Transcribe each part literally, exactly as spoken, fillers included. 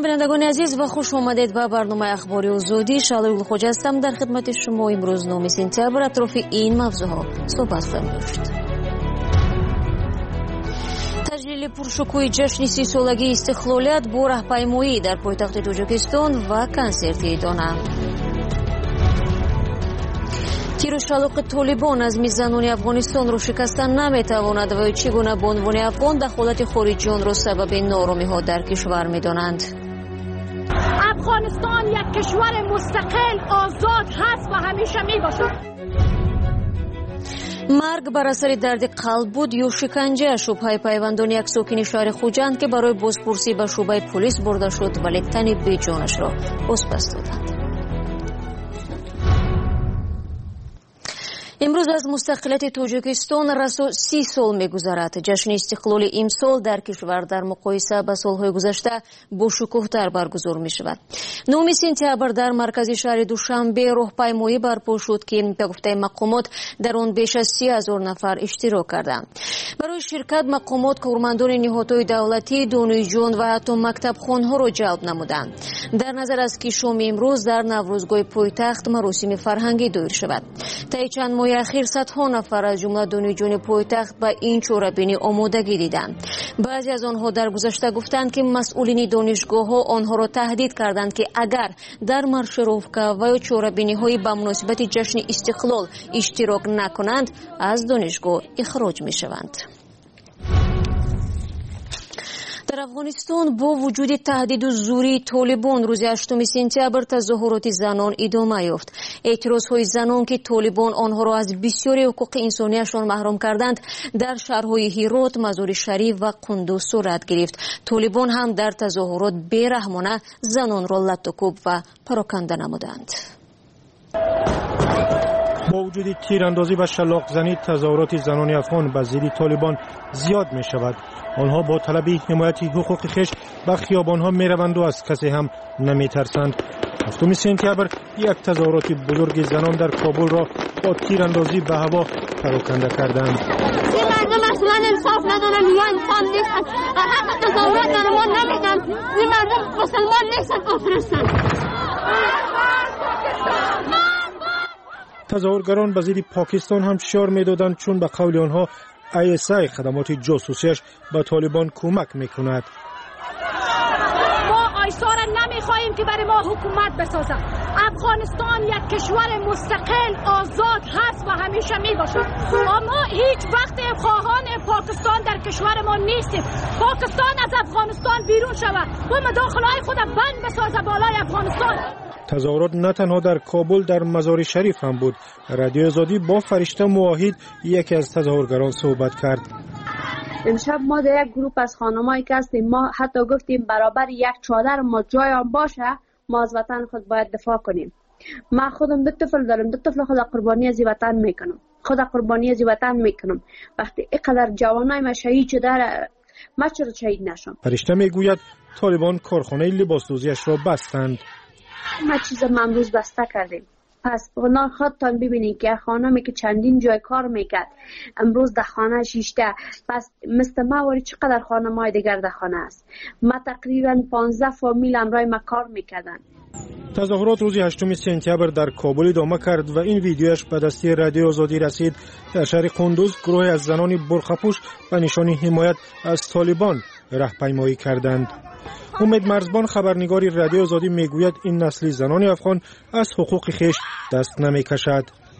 بینندگان عزیز و خوش آمدید به برنامه اخباری آزادی. شالوی خوج هستم در خدمت شما. امروز نهم سپتامبر اطراف این موضوعها صحبت خواهیم داشت. تجلیل پرشکوه جشن سی سالگی استقلالیت با راهپیمایی در پایتخت تاجیکستان و کنسرت دانا. تیر و شلاق طالبان از میزنان افغانستان را شکستن نمیتواند و چگونه به عنوان افغان دخالت خارجیان را سبب نارامی ها در کشور میدانند. افغانستان یک کشور مستقل آزاد هست و همیشه می باشد. مرگ بر اثر درد قلب بود یا شکنجه؟ شبهه پیوندان یک ساکن شهر خوجند که برای بازپرسی به شعبه پلیس برده شد ولی تن بی جانش را بازپس دادند. امروز از مستقلیت تاجیکستان رسو سی سال می‌گذرد. جشن استقلال امسال در کشور در مقایسه با سالهای گذشته با شکوه‌تر برگزار می‌شود. نهم سپتامبر در مرکز شهر دوشنبه راهپیمایی برپا شد که به گفته مقامات در آن بیش از سی هزار نفر اشتراک کردند. برای شرکت مقامات کارمندان نهادهای دولتی، دانشجویان و حتی مکتبخوان‌ها را جلب نمودند. در نظر است که شام امروز در نوروزگاه پایتخت مراسم فرهنگی دایر شود. طی چند ماه اخیر صدها نفر از جمله دانشجویان پایتخت به این چهاره‌بینی آمادگی دیدند. بعضی از آنها در گذشته گفتند که مسئولین دانشگاه‌ها آنها را تهدید کردند که اگر در مارشروفکا و چهاره‌بینی‌های به مناسبت جشن استقلال اشتراک نکنند از دانشگاه اخراج می‌شوند. در افغانستان با وجود تهدید و زوری طالبان روز هشتم سپتامبر تظاهرات زنان ادامه یافت. اعتراضهای زنان که طالبان آنها را از بسیاری حقوق انسانیشان محروم کردند در شهرهای هرات، مزار شریف و قندوز صورت گرفت. طالبان هم در تظاهرات بیرحمانه زنان را لطوکوب و پراکنده نمودند. با وجود تیراندازی و شلاق زنی تظاهرات زنان افغان به ضد طالبان زیاد می شود. آنها با طلب حمایت حقوق خویش به خیابان‌ها می‌روند و از کسی هم نمی‌ترسند. هفتم سپتامبر یک تظاهرات بزرگ زنان در کابل را با تیراندازی به هوا پراکنده کردند. این مردم اصلا انصاف ندارن یا انسان نیستن و حق تظاهرات را ما نمیدن. این مردم مسلمان نیستن، کافر هستند. تظاهرگران به ضد پاکستان هم شعار می‌دادند چون به قول آنها آی اس آی خدمات جاسوسیش به طالبان کمک میکند. ما آیسا را نمیخواهیم که برای ما حکومت بسازد. افغانستان یک کشور مستقل آزاد هست و همیشه میباشد. اما هیچ وقت خواهان پاکستان در کشور ما نیستیم. پاکستان از افغانستان بیرون شود و مداخله‌های خود بند بسازد بالای افغانستان. تظاهرات نه تنها در کابل، در مزار شریف هم بود. رادیو آزادی با فرشته موحد یکی از تظاهرگران صحبت کرد. امشب ما در یک گروپ از خانمایی که هستیم، ما حتی گفتیم برابر یک چادر ما جای آن باشه ما از وطن خود باید دفاع کنیم. من خودم دو طفل دارم، دو طفل خود قربانی از وطن میکنم، خود قربانی از وطن میکنم. وقتی اینقدر جوانای ما شهید شده ما چرا شهید نشم؟ فرشته میگوید طالبان کارخانه لباسدوزیش را بستند. ما چیز ما امروز بسته کردیم. پس اونا خودتان ببینید که خانمی که چندین جای کار میکرد امروز در خانه شیشته. پس مثل ما ولی چقدر خانم‌های دیگر در خانه است. ما تقریبا پانزده فامیل امرای ما کار میکردن. تظاهرات روز هشتم سپتامبر در کابل ادامه کرد و این ویدیوش به دستی رادیو آزادی رسید. در شهر قندوز گروه از زنان برخپوش به نشان حمایت از طالبان راهپیمایی کردند. امید مرزبان خبرنگاری رادیو آزادی میگوید این نسل زنان افغان از حقوق خویش دست نمیکشد.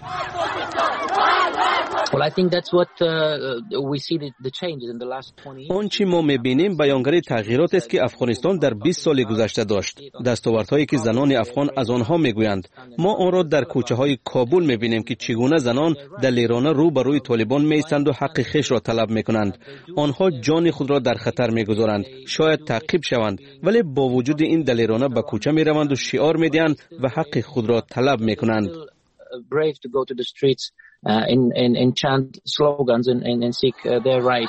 آنچه ما می‌بینیم بیانگر تغییرات است که افغانستان در بیست سال گذشته داشت. دستاوردهایی که زنان افغان از آنها میگویند. ما آن را در کوچه‌های کابل می‌بینیم که چگونه زنان دلیرانه رو به روی طالبان می‌ایستند و حق خویش را طلب می‌کنند. آنها جان خود را در خطر می‌گذارند. شاید تعقیب شوند، ولی با وجود این دلیرانه به کوچه می‌روند و شعار می‌دهند و حق خود را طلب می‌کنند. Uh, in, in, in chant slogans and, and, and seek uh, their rights.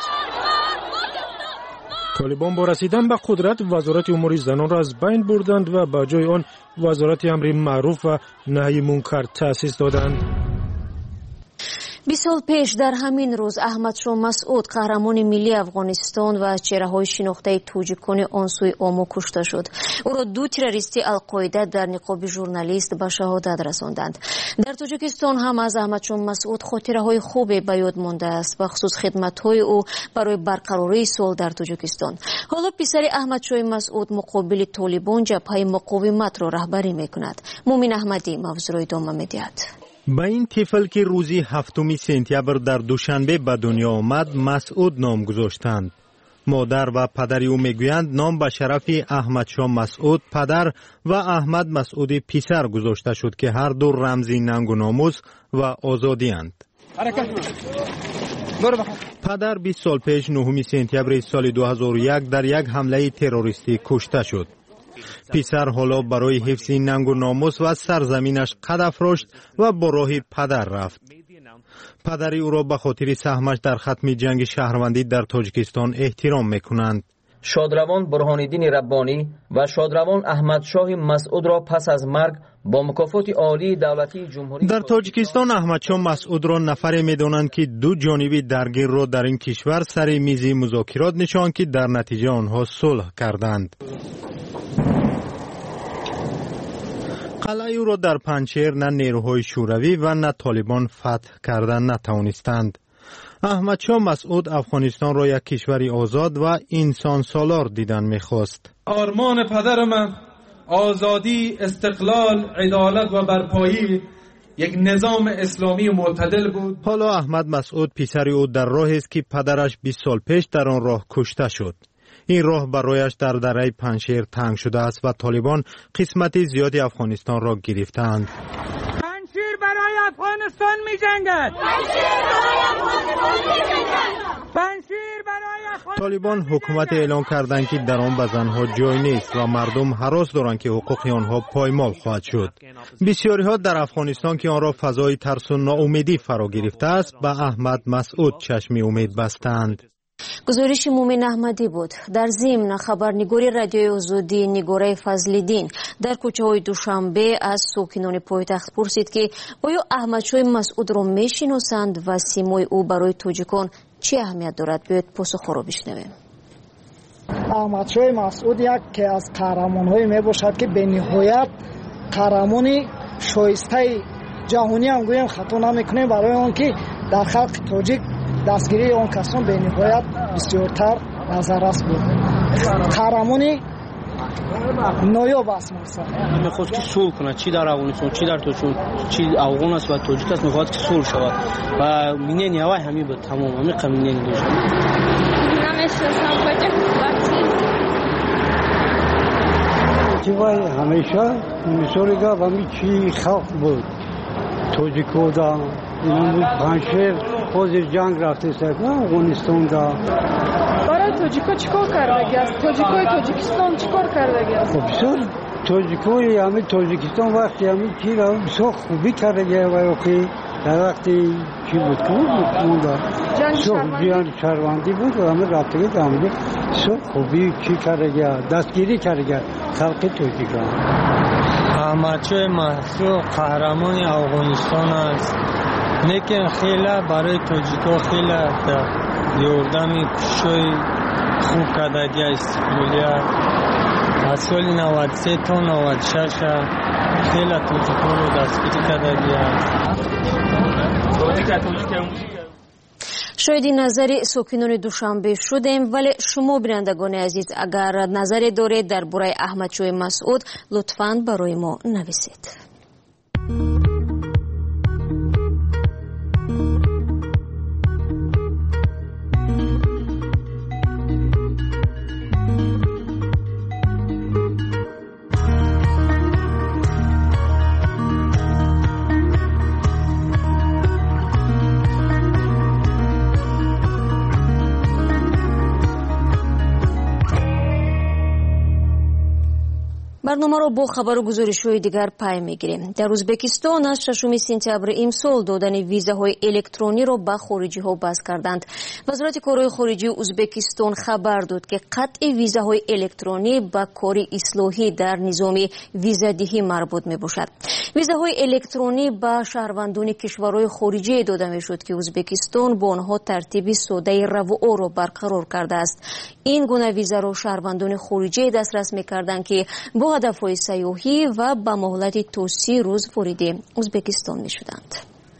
طالبان با رسیدن به قدرت وزارت امور زنان را از بین بردند و با جای آن وزارت امر معروف و نهی منکر تأسیس دادند. بیست سال پیش در همین روز احمدشاه مسعود قهرمان ملی افغانستان و چهره‌های شناخته توجیکان آن سوی آمو کشته شد. او را دو تروریستی القاعده در نقاب ژورنالیست به شهادت رساندند. در تاجیکستان هم از احمدشاه مسعود خاطره‌های خوبی به یاد مانده است، به خصوص خدمت‌های او برای برقراری صلح در تاجیکستان. حالا پسر احمدشاه مسعود مقابل طالبان جبهه مقاومت را رهبری می‌کند. مومن احمدی موضوع را ادامه می‌دهد. به این طفل که روزی هفتم سپتامبر در دوشنبه به دنیا آمد مسعود نام گذاشتند. مادر و پدر او میگویند نام به شرف احمدشاه مسعود پدر و احمد مسعود پسر گذاشته شد که هر دو رمزی ننگ و ناموس و آزادی اند. پدر بیست سال پیش نهم سپتامبر سال دو هزار و یک در یک حمله تروریستی کشته شد. پسر حالا برای حفظ ننگ و ناموس و سرزمینش قد افراشت و با راه پدر رفت. پدر او را به خاطر سهمش در ختم جنگ شهروندی در تاجیکستان احترام میکنند. شادروان برهانالدین ربانی و شادروان احمدشاه مسعود را پس از مرگ با مکافات عالی دولتی جمهوری در تاجیکستان احمدشاه مسعود را نفری میدانند که دو جانبی درگیر را در این کشور سر میز مذاکرات نشاند که در نتیجه آنها صلح کردند. قلعه او را در پنجشیر نه نیروهای شوروی و نه طالبان فتح کردن نتوانستند. احمدشاه مسعود افغانستان را یک کشور آزاد و انسان سالار دیدن میخواست. آرمان پدر من آزادی، استقلال، عدالت و برپایی یک نظام اسلامی معتدل بود. حالا احمد مسعود پسر او در راهی است که پدرش بیست سال پیش در آن راه کشته شد. این راه برایش در دره پنجشیر تنگ شده است و طالبان قسمت زیادی افغانستان را گرفتند. پنجشیر برای افغانستان می جنگد. پنجشیر برای افغانستان. طالبان حکومت اعلان کردند که در آن به زنها جای نیست و مردم هراس دارند که حقوق آنها پایمال خواهد شد. بسیاری ها در افغانستان که آن را فضای ترس و ناامیدی فرا گرفته است به احمد مسعود چشم امید بستند. گزارش مومن احمدی بود. در ضمن خبرنگار رادیوی آزادی نگاره فضل‌الدین در کوچه‌های دوشنبه از ساکنان پایتخت پرسید که آیا احمدشاه مسعود را میشناسند و سیمای او برای تاجیکان چه اهمیت دارد؟ بیاید پاسخ را بشنویم. احمدشاه مسعود یکی از قهرمان‌های میباشد که به نهایت قهرمانی شایسته جهانی هم گویم خطا نمیکنه، برای آن که در خلق تاجیک دستگیری آن کسان به نهایت بسیارتر نظر است بود. قهرمانی نایاب است مثلا میخواست که صلح کنه، چی در افغانستان چی در تاجیکستان چی افغان است و تاجیک است، میخواد که صلح شود و مینه نیوای همین بود تمام همین قمینه نیوش نمیشناسم چیوای همیشه میسوریگا و می چی خلق بود تاجیکودا این بود پنجشیر حاضر جنگ رفته است افغانستان دا. برای تاجیکا چیکار کرده است؟ تاجیکای تاجیکستان چیکار کرده است؟ خب بسیار تاجیکای همین تاجیکستان وقتی همین چی را بسیار خوبی کرده و وقتی در وقتی چی بود که بود جنگ شهروندی بود و همین رفته بود همین بسیار خوبی چی کرده دستگیری کرده خلق تاجیکان. احمدشاه مسعود قهرمان افغانستان است، لیکن خیلی برای تاجیکا خیلی در یوردم کشوی خوب کردگی استقلالیت از سال نود و سه تا نود و شش خیلی تاجیکا رو دستگیری کردگی است. شاید این نظر ساکنان دوشنبه شدیم، ولی شما بینندگان عزیز اگر نظری دارید درباره احمدشاه مسعود لطفاً برای ما نویسید. برنامه را با خبر و گزارش‌های دیگر پی می‌گیریم. در ازبکستان از ششم سپتامبر امسال دادن ویزاهای الکترونی را به خارجی‌ها بس کردند. وزارت کارهای خارجه ازبکستان خبر داد که قطع ویزاهای الکترونی به کار اصلاحی در نظام ویزادهی مربوط می‌باشد. ویزاهای الکترونی به شهروندان کشورهای خارجی داده می‌شد که ازبکستان با آنها ترتیب ساده رواع را برقرار کرده است. این گونه ویزا را شهروندان خارجی دسترس می‌کردند که با هدف‌های سیاحی و به مهلت تا سی روز وارد ازبکستان می‌شدند.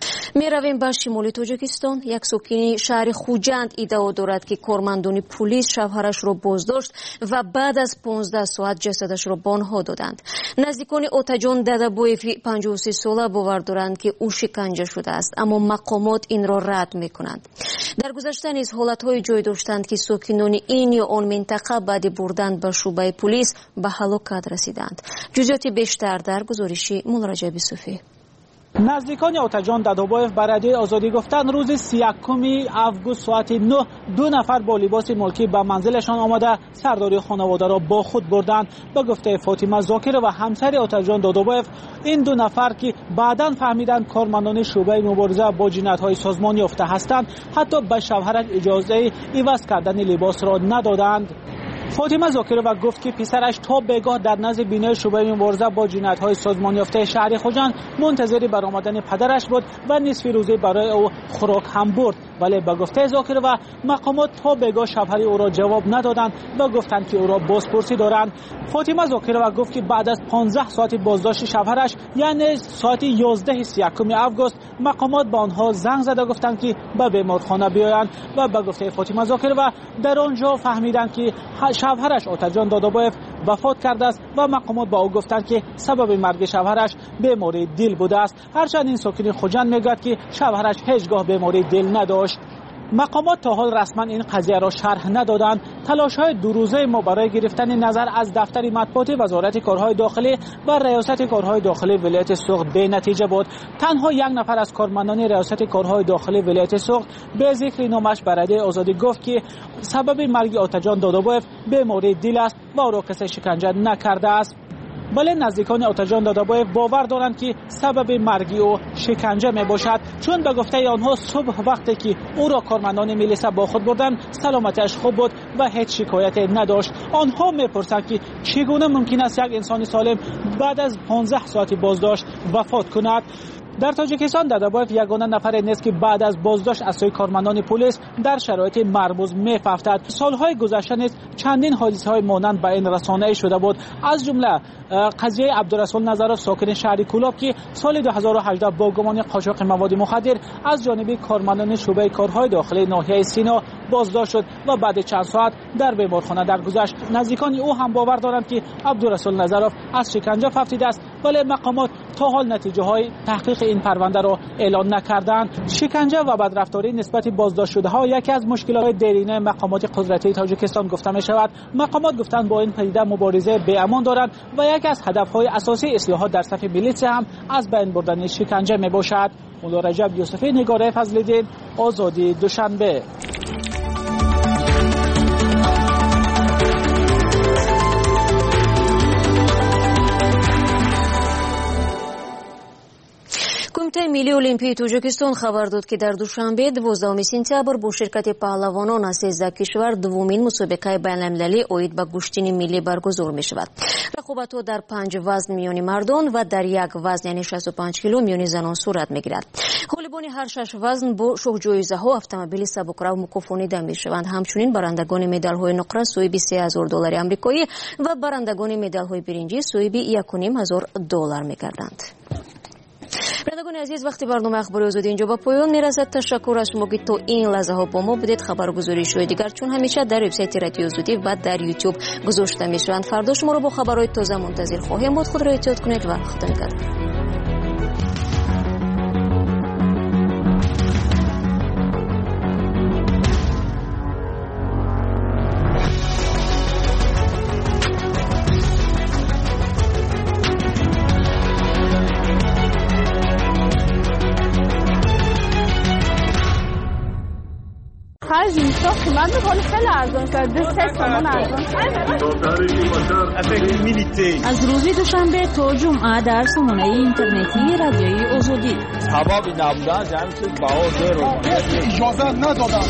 می رویم به شمال تاجیکستان. یک ساکن شهر خوجند ادعا دارد که کارمندان پلیس شوهرش را بازداشت و بعد از پانزده ساعت جسدش را به آنها دادند. نزدیکان آتاجان دادابویف پنجاه و سه ساله باور دارند که او شکنجه شده است، اما مقامات این را رد می کنند. در گذشته نیز حالت‌های جای داشتند که ساکنان این یا آن منطقه بعد بردن به شعبه پلیس به هلاکت رسیدند. جزئیات بیشتر در گزارش مولا رجب یوسفی. نزدیکان آتاجان دادابویف بر رادیو آزادی گفتند روز سی و یکم اوگوست ساعت نه دو نفر با لباس ملکی به منزلشان آمده سرداری خانواده را با خود بردند. به گفته فاطمه زاکر و همسر آتاجان دادابویف، این دو نفر که بعداً فهمیدند کارمندان شعبه مبارزه با جنایت‌های سازمانی یافته هستند، حتی به شوهرش اجازه عوض کردن لباس را ندادند. فاطمه زاکر و گفت که پسرش تا بگاه در نزد بینای شعبه مبارزه با جنایت‌های سازمانی یافته شهر خوجند منتظر برآمدن پدرش بود و نصف روزه برای او خوراک هم برد، ولی به گفته زاکر و مقامات تا بگاه شوهر او را جواب ندادند و گفتند که او را بازپرسی دارند. فاطمه زاکر و گفت که بعد از پانزده ساعت بازداشت شوهرش، یعنی ساعت یازده سی و یکم اوگوست، مقامات به آنها زنگ زده گفتند که به بیمارخانه بیایند و به گفته فاطمه زاکر و در آنجا فهمیدند که شوهرش آتاجان دادابویف وفات کرده است و مقامات با او گفتند که سبب مرگ شوهرش بیماری دل بوده است، هرچند این ساکن خوجند میگوید که شوهرش هیچگاه بیماری دل نداشت. مقامات تا حال رسما این قضیه را شرح ندادند. تلاش‌های دو روزه ما برای گرفتن نظر از دفتر مطبوعات وزارت کارهای داخلی و ریاست کارهای داخلی ولایت سوخت بی نتیجه بود. تنها یک نفر از کارمندان ریاست کارهای داخلی ولایت سوخت به ذکر نامش بر رادیو آزادی گفت که سبب مرگ آتاجان دادابویف بیماری دل است و او را کسی شکنجه نکرده است. ولی نزدیکان آتاجان دادابویف باور دارند که سبب مرگ او شکنجه می باشد، چون به گفته آنها صبح وقتی که او را کارمندان میلیسا با خود بردن سلامتیش خوب بود و هیچ شکایتی نداشت. آنها میپرسند که چگونه ممکن است یک انسان سالم بعد از پانزده ساعت بازداشت وفات کند. در تاجیکستان دادابویف یگانه نفر نیست که بعد از بازداشت از سوی کارمندان پلیس در شرایط مرموز می‌افتد. سالهای گذشته نیز چندین حادثه‌های مانند به این رسانه‌ای شده بود، از جمله قضیه عبدالرسول نظرов ساکن شهر کولاب که سال دو هزار و هجده با گمان قاچاق مواد مخدر از جانب کارمندان شعبه کارهای داخلی ناحیه سینا بازداشت شد و بعد چند ساعت در بیمارخانه درگذشت. نزدیکان او هم باور دارند که عبدالرسول نظرов از شکنجه رفته است، ولی مقامات تا حال نتیجه های تحقیق این پرونده را اعلان نکردند. شکنجه و بدرفتاری نسبت بازداشت شده ها یکی از مشکلات دیرینه مقامات قدرتی تاجیکستان گفته می شود. مقامات گفتند با این پدیده مبارزه به امان دارند و یکی از هدفهای اساسی اصلاحات در صف میلیسا هم از بین بردن شکنجه می باشد. مولا رجب یوسفی، نگاره فضل‌الدین، آزادی دوشنبه. کمیته ملی المپیک تاجیکستان خبر داد که در دوشنبه دوازدهم سپتامبر با شرکت پهلوانان از سیزده کشور دومین مسابقه بین‌المللی اوید به گشتین ملی برگزار می شود. رقابت‌ها در پنج وزن میان مردان و در یک وزن یعنی شصت و پنج کیلو میان زنان صورت می‌گیرد. غالبان هر شش وزن با شوق جایزه‌ها اتومبیل سبک‌رو مکافانیده می‌شوند. همچنین برندگان مدال‌های نقره سوی سه هزار دلار آمریکایی و برندگان مدال‌های برنجی سوی یک و نیم هزار دلار می‌گردند. بینندگان عزیز، وقتی برنامه اخباری آزادی اینجا با پایان میرسد. تشکر از شما که تا این لحظه ها با ما بودید. خبرگزاری شوی دیگر چون همیشه در وبسایت رادیو آزادی و در یوتیوب گذاشته میشوند. فردا شما رو با خبرهای تازه منتظر خواهیم بود. خود را احتیاط کنید و خدا نگهدار. بعضی میسا قیمت میکنه خیلی ارزان کرده سه تومن ارزان از روز دوشنبه تا جمعه در سامانه اینترنتی رادیوی آزادی حبابی نبودن جمعیت بها رو اجازه ندادن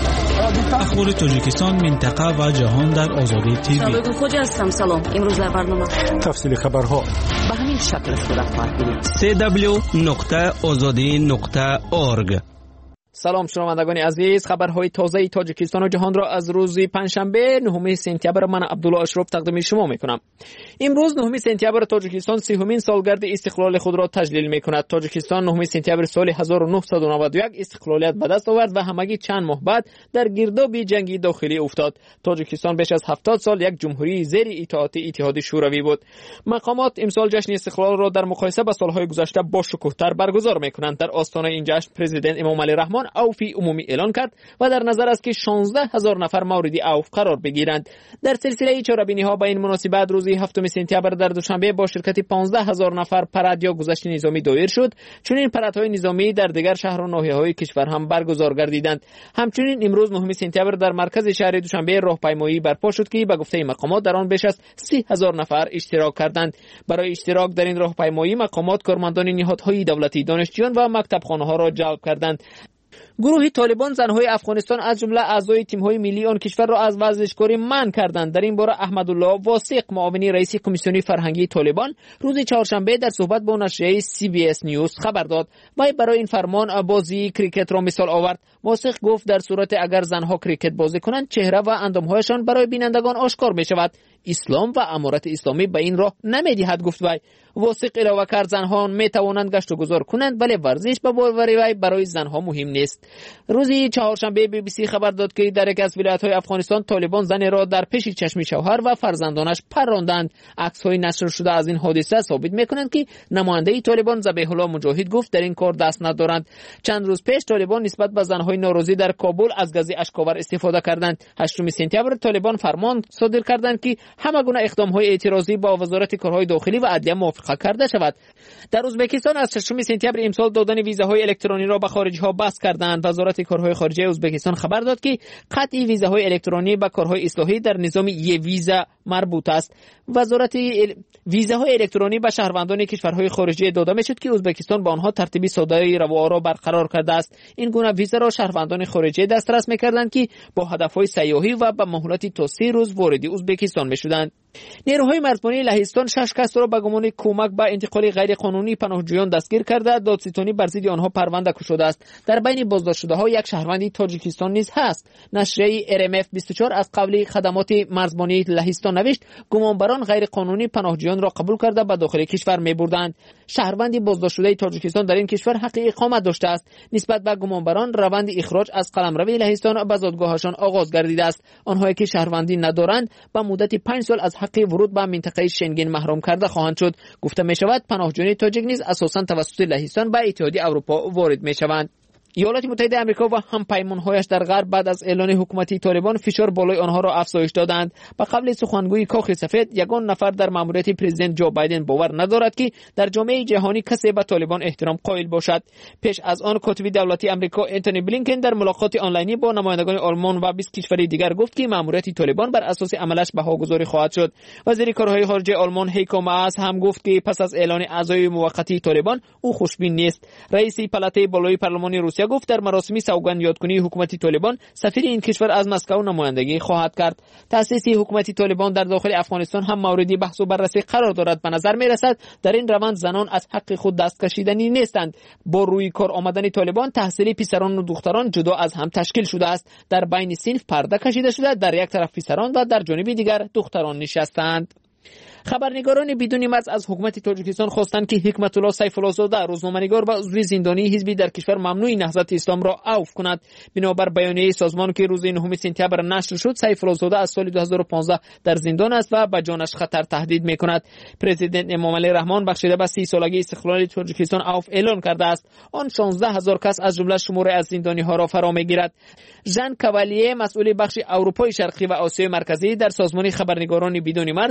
اخبار تاجیکستان، منطقه و جهان در آزادی تیوی. سابق خود هستم. سلام. امروز در برنامه تفصیل خبرها به همین شکل صورت خواهد گرفت. سی دبلیو نقطه آزادی نقطه اورگ. سلام شنوندگان عزیز، خبرهای تازه تاجیکستان و جهان را از روز پنجشنبه نهم سپتامبر من عبدالله اشرف تقدیم شما میکنم. امروز نهم سپتامبر تاجیکستان سیومین سالگرد استقلال خود را تجلیل میکند. تاجیکستان نهم سپتامبر سال هزار و نهصد و نود و یک استقلالیت به دست آورد و همگی چند ماه بعد در گرداب جنگی داخلی افتاد. تاجیکستان بیش از هفتاد سال یک جمهوری زیر اطاعت اتحاد شوروی بود. مقامات امسال جشن استقلال را در مقایسه با سالهای گذشته با شکوه‌تر برگزار میکنند. در آستانه این جشن پرزیدنت امام علی رحمان عفوی عمومی اعلان کرد و در نظر است که شانزده هزار نفر مورد عفو قرار بگیرند. در سلسله چاره‌بینی ها با این مناسبت روز هفتم سپتامبر در دوشنبه با شرکت پانزده هزار نفر پرد یا گذشت نظامی دایر شد. چنین پرادهای نظامی در دیگر شهر و ناحیه‌های کشور هم برگزار گردیدند. همچنین امروز نهم سپتامبر در مرکز شهر دوشنبه راهپیمایی برپا شد که به گفته مقامات در آن بیش از سی هزار نفر اشتراک کردند. برای اشتراک در این راهپیمایی مقامات کارمندان نهادهای دولتی، دانشجویان و مکتبخانه‌ها را جلب کردند. گروه طالبان زنهای افغانستان از جمله اعضای تیم‌های ملی آن کشور را از ورزشکاری منع کردند. در این باره احمدالله واثق، معاون رئیس کمیسیون فرهنگی طالبان، روز چهارشنبه در صحبت با نشریه سی بی اس نیوز خبر داد و برای این فرمان بازی کریکت را مثال آورد. واثق گفت در صورت اگر زنها کریکت بازی کنند چهره و اندام‌هایشان برای بینندگان آشکار می‌شود. اسلام و امارت اسلامی به این راه نمی‌دهد، گفت وی. واثق علاوه کرد زنها می‌توانند گشت و گذار کنند ولی ورزش به باور وی برای زنها مهم نیست. روزی چهارشنبه بی بی سی خبر داد که در یک از ولایت‌های افغانستان طالبان زن را در پیش چشم شوهر و فرزندانش پراندند. عکس‌های نشر شده از این حادثه ثابت می‌کنند که نماینده طالبان ذبیح الله مجاهد گفت در این کار دست ندارند. چند روز پیش طالبان نسبت به زن‌های ناراضی در کابل از گاز اشک‌آور استفاده کردند. هشتم سپتامبر طالبان فرمان صادر کردند که همه گونه اقدام‌های اعتراضی با وزارت کارهای داخلی و عدلیه موافقه کرده شود. در ازبکستان از ششم سپتامبر امسال دادن ویزاهای الکترونی را به خارجی‌ها بس کردند. وزارت کارهای خارجه ازبکستان خبر داد که قطع ویزاهای الکترونی به کارهای اصلاحی در نظام ی ویزا مربوط است. وزارت ال... ویزاهای الکترونی به شهروندان کشورهای خارجی داده میشد که ازبکستان با آنها ترتیب ساده روا را برقرار کرده است. این گونه ویزا را شهروندان خارجی دسترس می‌کردند که با هدف‌های سیاحی و به مهلت تا سه روز وارد ازبکستان می‌شدند. نیروهای مرزبانی لهستان شش کس را به گمان کمک به انتقال غیر قانونی پناهجویان دستگیر کرده. دادستانی بر ضد آنها پرونده گشوده است. در بین بازداشت شده‌ها یک شهروندی تاجیکستان نیز هست. نشریه ار ام اف بیست و چهار از قبل خدمات مرزبانی لهستان نوشت گمانبران غیر قانونی پناهجویان را قبول کرده به داخل کشور می‌بردند. شهروندی بازداشت شده تاجیکستان در این کشور حق اقامت داشته است. نسبت به گمانبران روند اخراج از قلمرو لهستان به زادگاهشان آغاز گردیده است. آنهایی که شهروندی ندارند به مدت پنج سال از حق ورود به منطقه شنگن محروم کرده خواهند شد. گفته می شود پناهجویان تاجیک نیز اساساً توسط لهستان به اتحادیه اروپا وارد می شوند. ایالات متحده آمریکا و همپیمان‌هایش در غرب بعد از اعلان حکومتی طالبان فشار بالای آنها را افزایش دادند. به قبل سخنگوی کاخ سفید یگان نفر در مأموریت پرزیدنت جو بایدن باور ندارد که در جامعه جهانی کسی به طالبان احترام قائل باشد. پیش از آن کاتب دولتی آمریکا انتونی بلینکن در ملاقات آنلاینی با نمایندگان آلمان و بیست کشور دیگر گفت که مأموریت طالبان بر اساس عملش بهاگذاری خواهد شد. وزیر کارهای خارجه آلمان هیکو ماس هم گفت که پس از اعلان اعضای موقتی طالبان او خوشبین نیست. رئیس پالاتای بالای پارلمان روسیه گفت در مراسم سوگند یادکنی حکومت طالبان سفیر این کشور از مسکو نمایندگی خواهد کرد. تأسیس حکومت طالبان در داخل افغانستان هم موردی بحث و بررسی قرار دارد. به نظر می رسد در این روند زنان از حق خود دست کشیدنی نیستند. با روی کار آمدن طالبان تحصیل پسران و دختران جدا از هم تشکیل شده است. در بین صنف پرده کشیده شده، در یک طرف پسران و در جانب دیگر دختران نشستند. خبرنگاران بدون مرز از حکومت تاجیکستان خواستند که حکمت الله سیف الله زاده روزنامه‌نگار و عضو زندانی حزبی در کشور ممنوع نهضت اسلام را عفو کند. بنابر بیانیه سازمان که روز نهم سپتامبر نشر شد، سیف الله زاده از سال دو هزار و پانزده در زندان است و به جانش خطر تهدید می‌کند. پرزیدنت امام علی رحمان بخشیده به سی سالگی استقلال تاجیکستان عفو اعلان کرده است. آن شانزده هزار کس از جمله شمار از زندانی‌ها را فرا می‌گیرد. ژان کاوالیه مسئول بخش اروپای شرقی و آسیای مرکزی در سازمان خبرنگاران بدون مرز روز نهم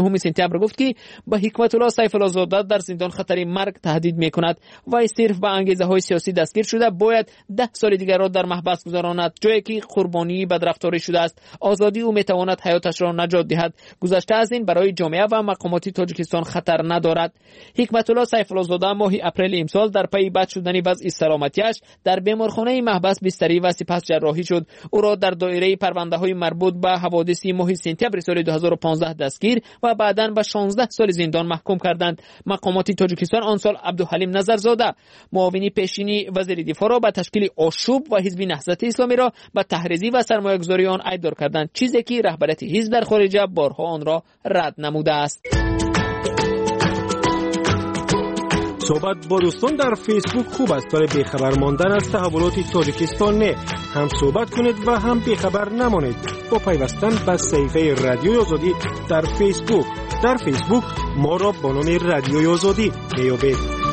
نهم سپتامبر گفت که به حکمت الله سیف الله زاده در زندان خطر مرگ تهدید میکند و صرف به انگیزه های سیاسی دستگیر شده باید ده سال دیگر را در محبس گذراند، جایی که قربانی بدرفتاری شده است. آزادی او میتواند حیاتش را نجات دهد. گذشته از این برای جامعه و مقامات تاجیکستان خطر ندارد. حکمت الله سیف الله زاده ماه اپریل امسال در پی بد شدن وضع سلامتیش در بیمارخانه محبس بستری و سپس جراحی شد. او را در دایره پرونده های مربوط به حوادث ماه سپتامبر سال دو هزار و پانزده دستگیر و بعداً به شانزده سال زندان محکوم کردند. مقامات تاجیکستان آن سال عبدالحلیم نظرزاده معاون پیشینی وزیر دفاع را به تشکیل آشوب و حزب نهضت اسلامی را به تحریزی و سرمایه‌گذاری آن ایدار کردند، چیزی که رهبریت حزب در خارج بارها آن را رد نموده است. صحبت با دوستان در فیسبوک خوب است، ولی بیخبر ماندن از تحولات تاجیکستان نه. هم صحبت کنید و هم بیخبر نمانید با پیوستن به صفحه رادیوی آزادی در فیسبوک. در فیسبوک ما را با نام رادیوی آزادی میابید.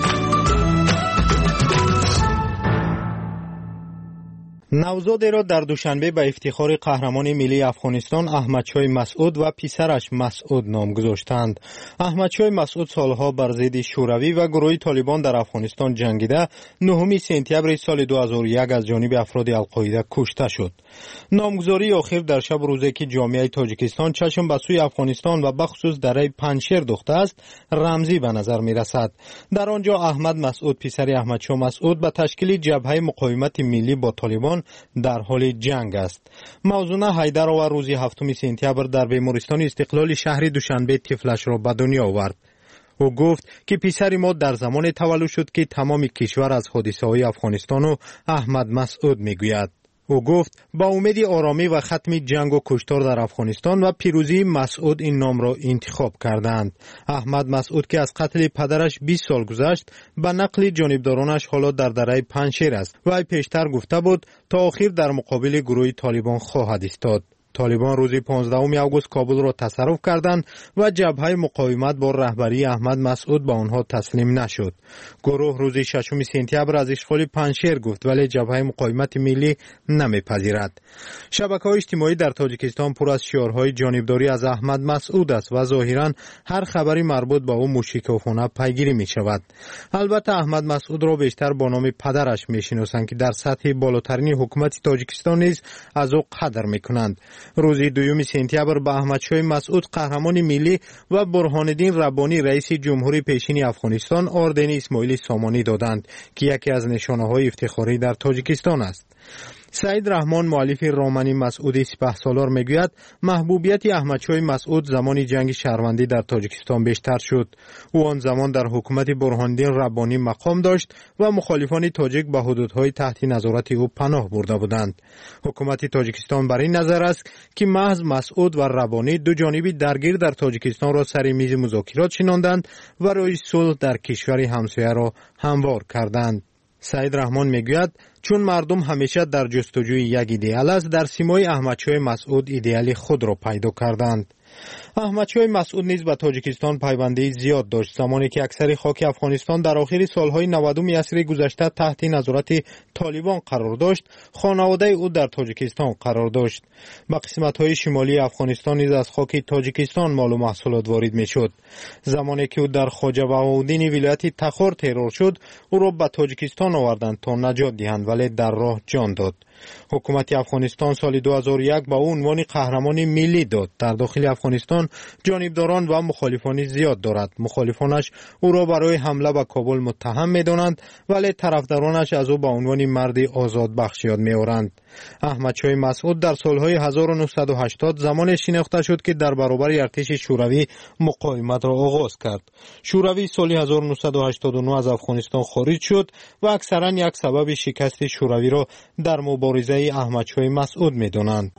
نوزادی را در دوشنبه به افتخار قهرمان ملی افغانستان احمدشاه مسعود و پسرش مسعود نام گذاشتند. احمدشاه مسعود سالها بر ضد شوروی و گروه طالبان در افغانستان جنگیده نهم سپتامبر سال دو هزار و یک از جانب افراد القاعده کشته شد. نامگذاری آخر در شب روزی که جامعه تاجیکستان چشم به سوی افغانستان و بخصوص دره پنجشیر دوخته است رمزی به نظر می رسد. در آنجا احمد مسعود پسر احمدشاه مسعود به تشکیل جبهه مقاومت ملی با طالبان در حال جنگ است. موضوع حیدر و روز هفتم سپتامبر در بیمارستان استقلال شهر دوشنبه طفلش را به دنیا آورد. او گفت که پسر ما در زمان تولد شد که تمام کشور از حادثه های افغانستان و احمد مسعود میگوید. او گفت با امید آرامی و ختم جنگ و کشتار در افغانستان و پیروزی مسعود این نام را انتخاب کردند. احمد مسعود که از قتل پدرش بیست سال گذشت به نقل جانبدارانش حالا در دره پنجشیر است و پیشتر گفته بود تا آخر در مقابل گروه طالبان خواهد ایستاد. طالبان روز پانزدهم آگوست کابل را تصرف کردند و جبهه مقاومت با رهبری احمد مسعود به آنها تسلیم نشد. گروه روز ششم سپتامبر از اشغال پنجشیر گفت ولی جبهه مقاومت ملی نمیپذیرد. شبکه‌های اجتماعی در تاجیکستان پر از شعارهای جانبداری از احمد مسعود است و ظاهراً هر خبری مربوط به او مشکوکانه پیگیری می شود. البته احمد مسعود را بیشتر با نام پدرش میشناسند که در سطح بالاترین حکومت تاجیکستان نیز از او قدر میکنند. روز دوم سپتامبر به احمدشاه مسعود قهرمان ملی و برهانالدین ربانی رئیس جمهوری پیشین افغانستان اردن اسماعیل سامانی دادند که یکی از نشانه‌های افتخاری در تاجیکستان است. سعید رحمان مؤلف رمان مسعود سپهسالار میگوید محبوبیت احمدشاه مسعود زمان جنگ شهروندی در تاجیکستان بیشتر شد. او آن زمان در حکومت برهانالدین ربانی مقام داشت و مخالفان تاجیک به حدودهای تحت نظارت او پناه برده بودند. حکومت تاجیکستان بر این نظر است که محض مسعود و ربانی دو جانبی درگیر در تاجیکستان را سر میز مذاکرات شناندند و راه صلح در کشور همسایه را هموار کردند. سعید رحمان میگوید چون مردم همیشه در جستجوی یک ایدئال است در سیمای احمدشاه مسعود ایدئال خود را پیدا کردند. احمدشاه مسعود نیز به تاجیکستان پیوندی زیاد داشت. زمانی که اکثر خاک افغانستان در آخر سالهای نودم عصر گذشته تحت نظارت طالبان قرار داشت، خانواده او در تاجیکستان قرار داشت. به قسمت‌های شمالی افغانستان نیز از خاک تاجیکستان مال و محصولات وارد می‌شد. زمانی که او در خواجه بهاءالدین ولایت تخار ترور شد، او را به تاجیکستان آوردند تا نجات دهند ولی در راه جان داد. حکومت افغانستان سال دو هزار و یک به او عنوان قهرمان ملی داد. در داخل افغانستان جانبداران و مخالفان زیاد دارد. مخالفانش او را برای حمله به کابل متهم می‌دانند ولی طرفدارانش از او به عنوان مرد آزاد بخش یاد می‌آورند. احمدشاه مسعود در سالهای هزار و نهصد و هشتاد زمان شناخته شد که در برابر ارتش شوروی مقاومت را آغاز کرد. شوروی سال هزار و نهصد و هشتاد و نه از افغانستان خارج شد و اکثرا یک سبب شکست شوروی را در مبارزه احمدشاه مسعود می‌دانند.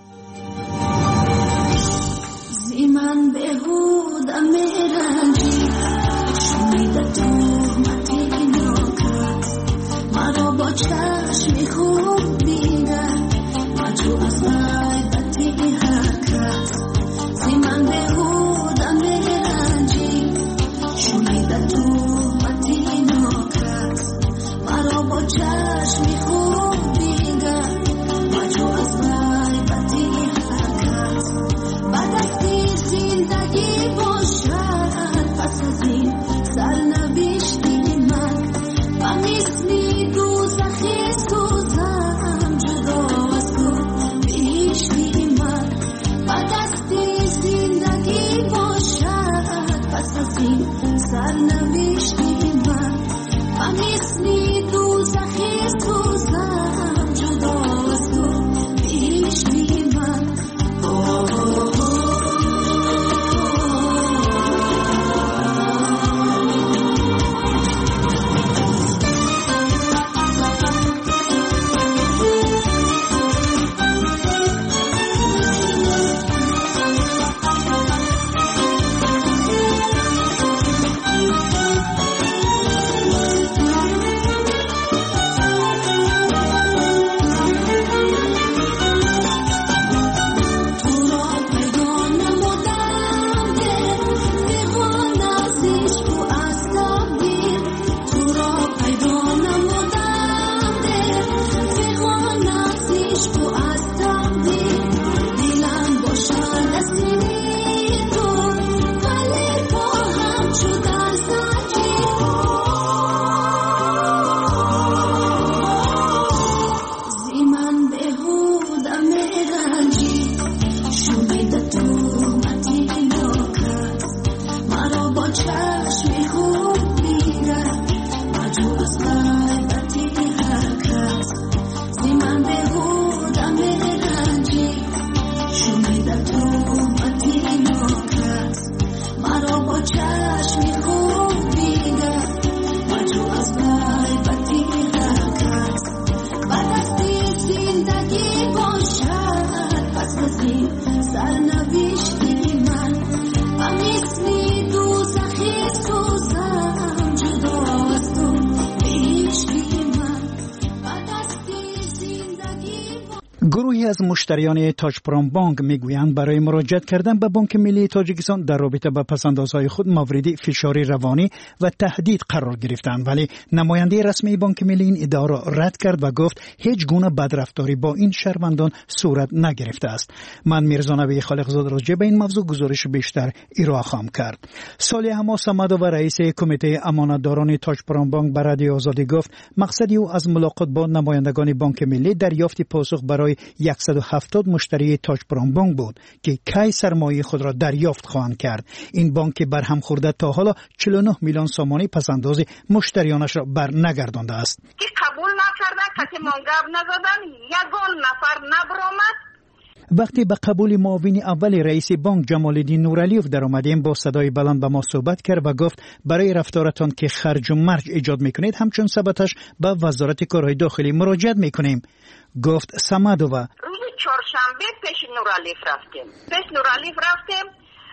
زیمن بهودم میرنجی شمیده تو متی ناکت مرا با چشمی خوب بیدن مجو از غیبتی حرکت زیمن بهودم میرنجی شمیده تو متی ناکت مرا با چشمی خوب بیدن مجو از غیبتی حرکت بعد از زندگی باشه سرنوشتی من و مثل دوزخی سوزم جدا از تو بهشتی من و دستی زندگی. گروهی از مشتریان تاجپرام بانک میگویند برای مراجعت کردن به بانک ملی تاجیکستان در رابطه با پسندازهای خود مورد فشار روانی و تهدید قرار گرفتند، ولی نماینده رسمی بانک ملی این ادعا را رد کرد و گفت هیچ گونه بدرفتاری با این شهروندان صورت نگرفته است. من میرزا نبی خالقزاده راجع به این موضوع گزارش بیشتر ارائه خواهم کرد. صالح حماس صمد و رئیس کمیته امانتداران تاجپرام بانک به رادیو آزادی گفت مقصد او از ملاقات با نمایندگان بانک ملی دریافت پاسخ برای صد و هفتاد مشتری تاجپرام بانک بود که کی سرمایه خود را دریافت خواهند کرد. این بانک برهم خورده تا حالا چهل و نه میلیون سامانی پسنداز مشتریانش را بر نگردانده است. که قبول نکردن، کسی منگب نزدن، یگان نفر نبرآمد. وقتی به قبول معاون اول رئیس بانک جمال الدین نورعلیوف در آمدیم با صدای بلند به ما صحبت کرد و گفت برای رفتارتان که خرج و مرج ایجاد میکنید همچون ثبتش به وزارت کارهای داخلی مراجعت میکنیم. گفت سمدووا روز چهارشنبه پیش نورعلیوف رفتیم پیش نورعلیوف رفتیم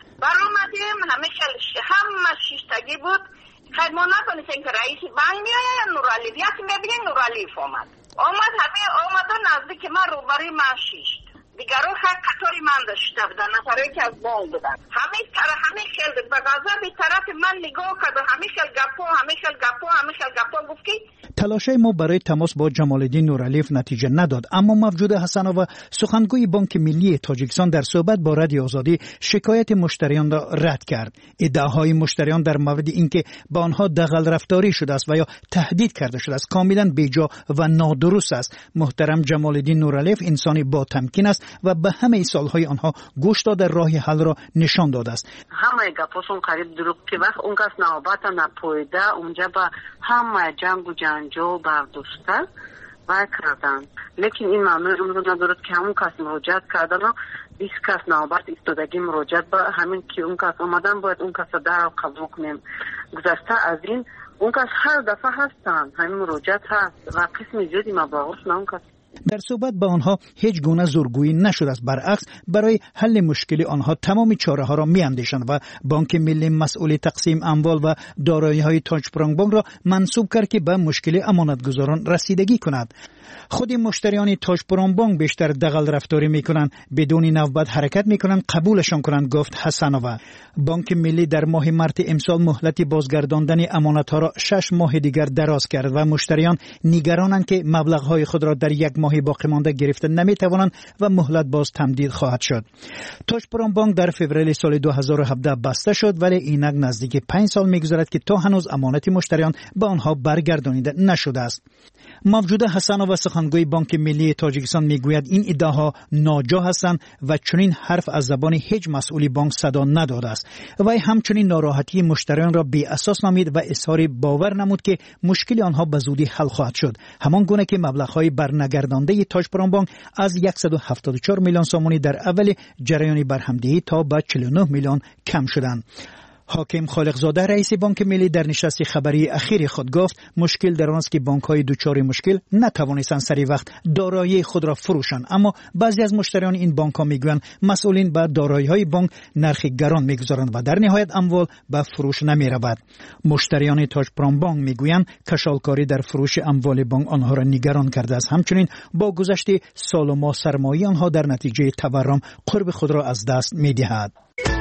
برآمدیم همه همه شیشتگی بود. خیلی ما ندانستیم که رئیس بانک میآید یا نورعلیوف. یکی میبینیم نورعلیوف آمد آمد همه آمد و نزدیک من روبروی من شیشت. دیگران خیلی قطاری من داشته بودن، نفرهایی که از بانک بودن. همه طرف همه خیل به غضب طرف من نگاه کرد و همه خیل گپا همه خیل گپا همه خیل گپا گفت که تلاش ما برای تماس با جمال الدین نورعلیوف نتیجه نداد، اما موجود حسنووا سخنگوی بانک ملی تاجیکستان در صحبت با رادیو آزادی شکایت مشتریان را رد کرد. ادعاهای مشتریان در مورد اینکه با آنها دغل رفتاری شده است و یا تهدید کرده شده است کاملا بیجا و نادرست است. محترم جمال الدین نورعلیوف انسانی با تمکین است و به همه سالهای آنها گوش داده راه حل را نشان داده است. همه گپاشون قریب دروغ که وقت اون کس نوبت نپویده اونجا با همه جنگ و جنجال برداشته و کردن. لیکن این معنی اون ندارد که همون کس مراجعت کردن و بیست کس نوبت ایستادگی مراجعت با همین که اون کس آمدن باید اون کس در قبول کنیم. گذشته از این اون کس هر دفعه هستن همین مراجعت هست و قسم زیادی مبلغش نه اون کس. در صحبت با آنها هیچ گونه زورگویی نشده است، برعکس برای حل مشکل آنها تمام چاره ها را میاندیشند و بانک ملی مسئول تقسیم اموال و دارایی های تاجپرام بانک را منصوب کرد که به مشکل امانتگزاران رسیدگی کند. خود مشتریان تاجپرام بانک بیشتر دغل رفتاری میکنند، بدون نوبت حرکت میکنند، قبولشان کنند، گفت حسنووا. بانک ملی در ماه مارس امسال مهلت بازگرداندن امانت ها را شش ماه دیگر دراز کرد و مشتریان نگرانند که مبلغ های خود را در یک ماه باقی مانده گرفته نمیتوانند و مهلت باز تمدید خواهد شد. تاجپرام بانک در فوریه سال دو هزار و هفده بسته شد، ولی اینک نزدیک پنج سال میگذرد که تا هنوز امانت مشتریان به آنها برگردانیده نشده است. موجوده حسنووا سخنگوی بانک ملی تاجیکستان میگوید این ادعاها ناجا هستند و چنین حرف از زبان هیچ مسئول بانک صدا نداده است. و همچنین ناراحتی مشتریان را بی اساس نامید و اظهار باور نمود که مشکل آنها به زودی حل خواهد شد، همان گونه که مبلغ‌های برنگردانده تاجپرام بانک از صد و هفتاد و چهار میلیون سامانی در اول جریان برهمدهی تا به چهل و نه میلیون کم شدند. حاکم خالقزاده رئیس بانک ملی در نشست خبری اخیر خود گفت مشکل در آن است که بانک‌های دچار مشکل نتوانستند سری وقت دارایی خود را فروشند، اما بعضی از مشتریان این بانک‌ها میگویند مسئولین به دارایی‌های بانک نرخ گران میگذارند و در نهایت اموال به فروش نمی‌رود. مشتریان تاجپرام بانک میگویند کشالکاری در فروش اموال بانک آنها را نگران کرده است. همچنین با گذشت سال و ماه سرمایه آنها در نتیجه تورم قرب خود را از دست می‌دهد.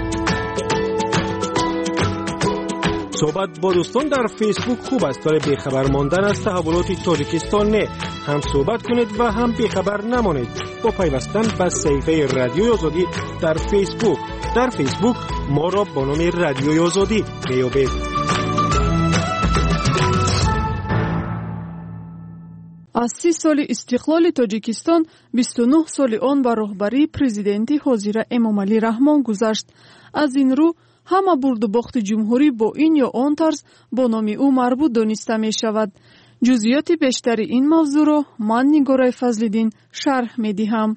صحبت با دوستان در فیسبوک خوب است، ولی بیخبر ماندن از تحولات تاجیکستان نه. هم صحبت کنید و هم بیخبر نمانید با پیوستن به صفحه رادیوی آزادی در فیسبوک. در فیسبوک ما را با نام رادیوی آزادی میابید. از سی سال استقلال تاجیکستان بیست و نه سال آن به رهبری پرزیدنت حاضر امامعلی رحمان گذشت. از این رو همه برد و باخت جمهوری با این یا آن طرز با نام او مربوط دانسته می شود. جزئیات بیشتر این موضوع را من نگارای فضل‌الدین شرح می دهم.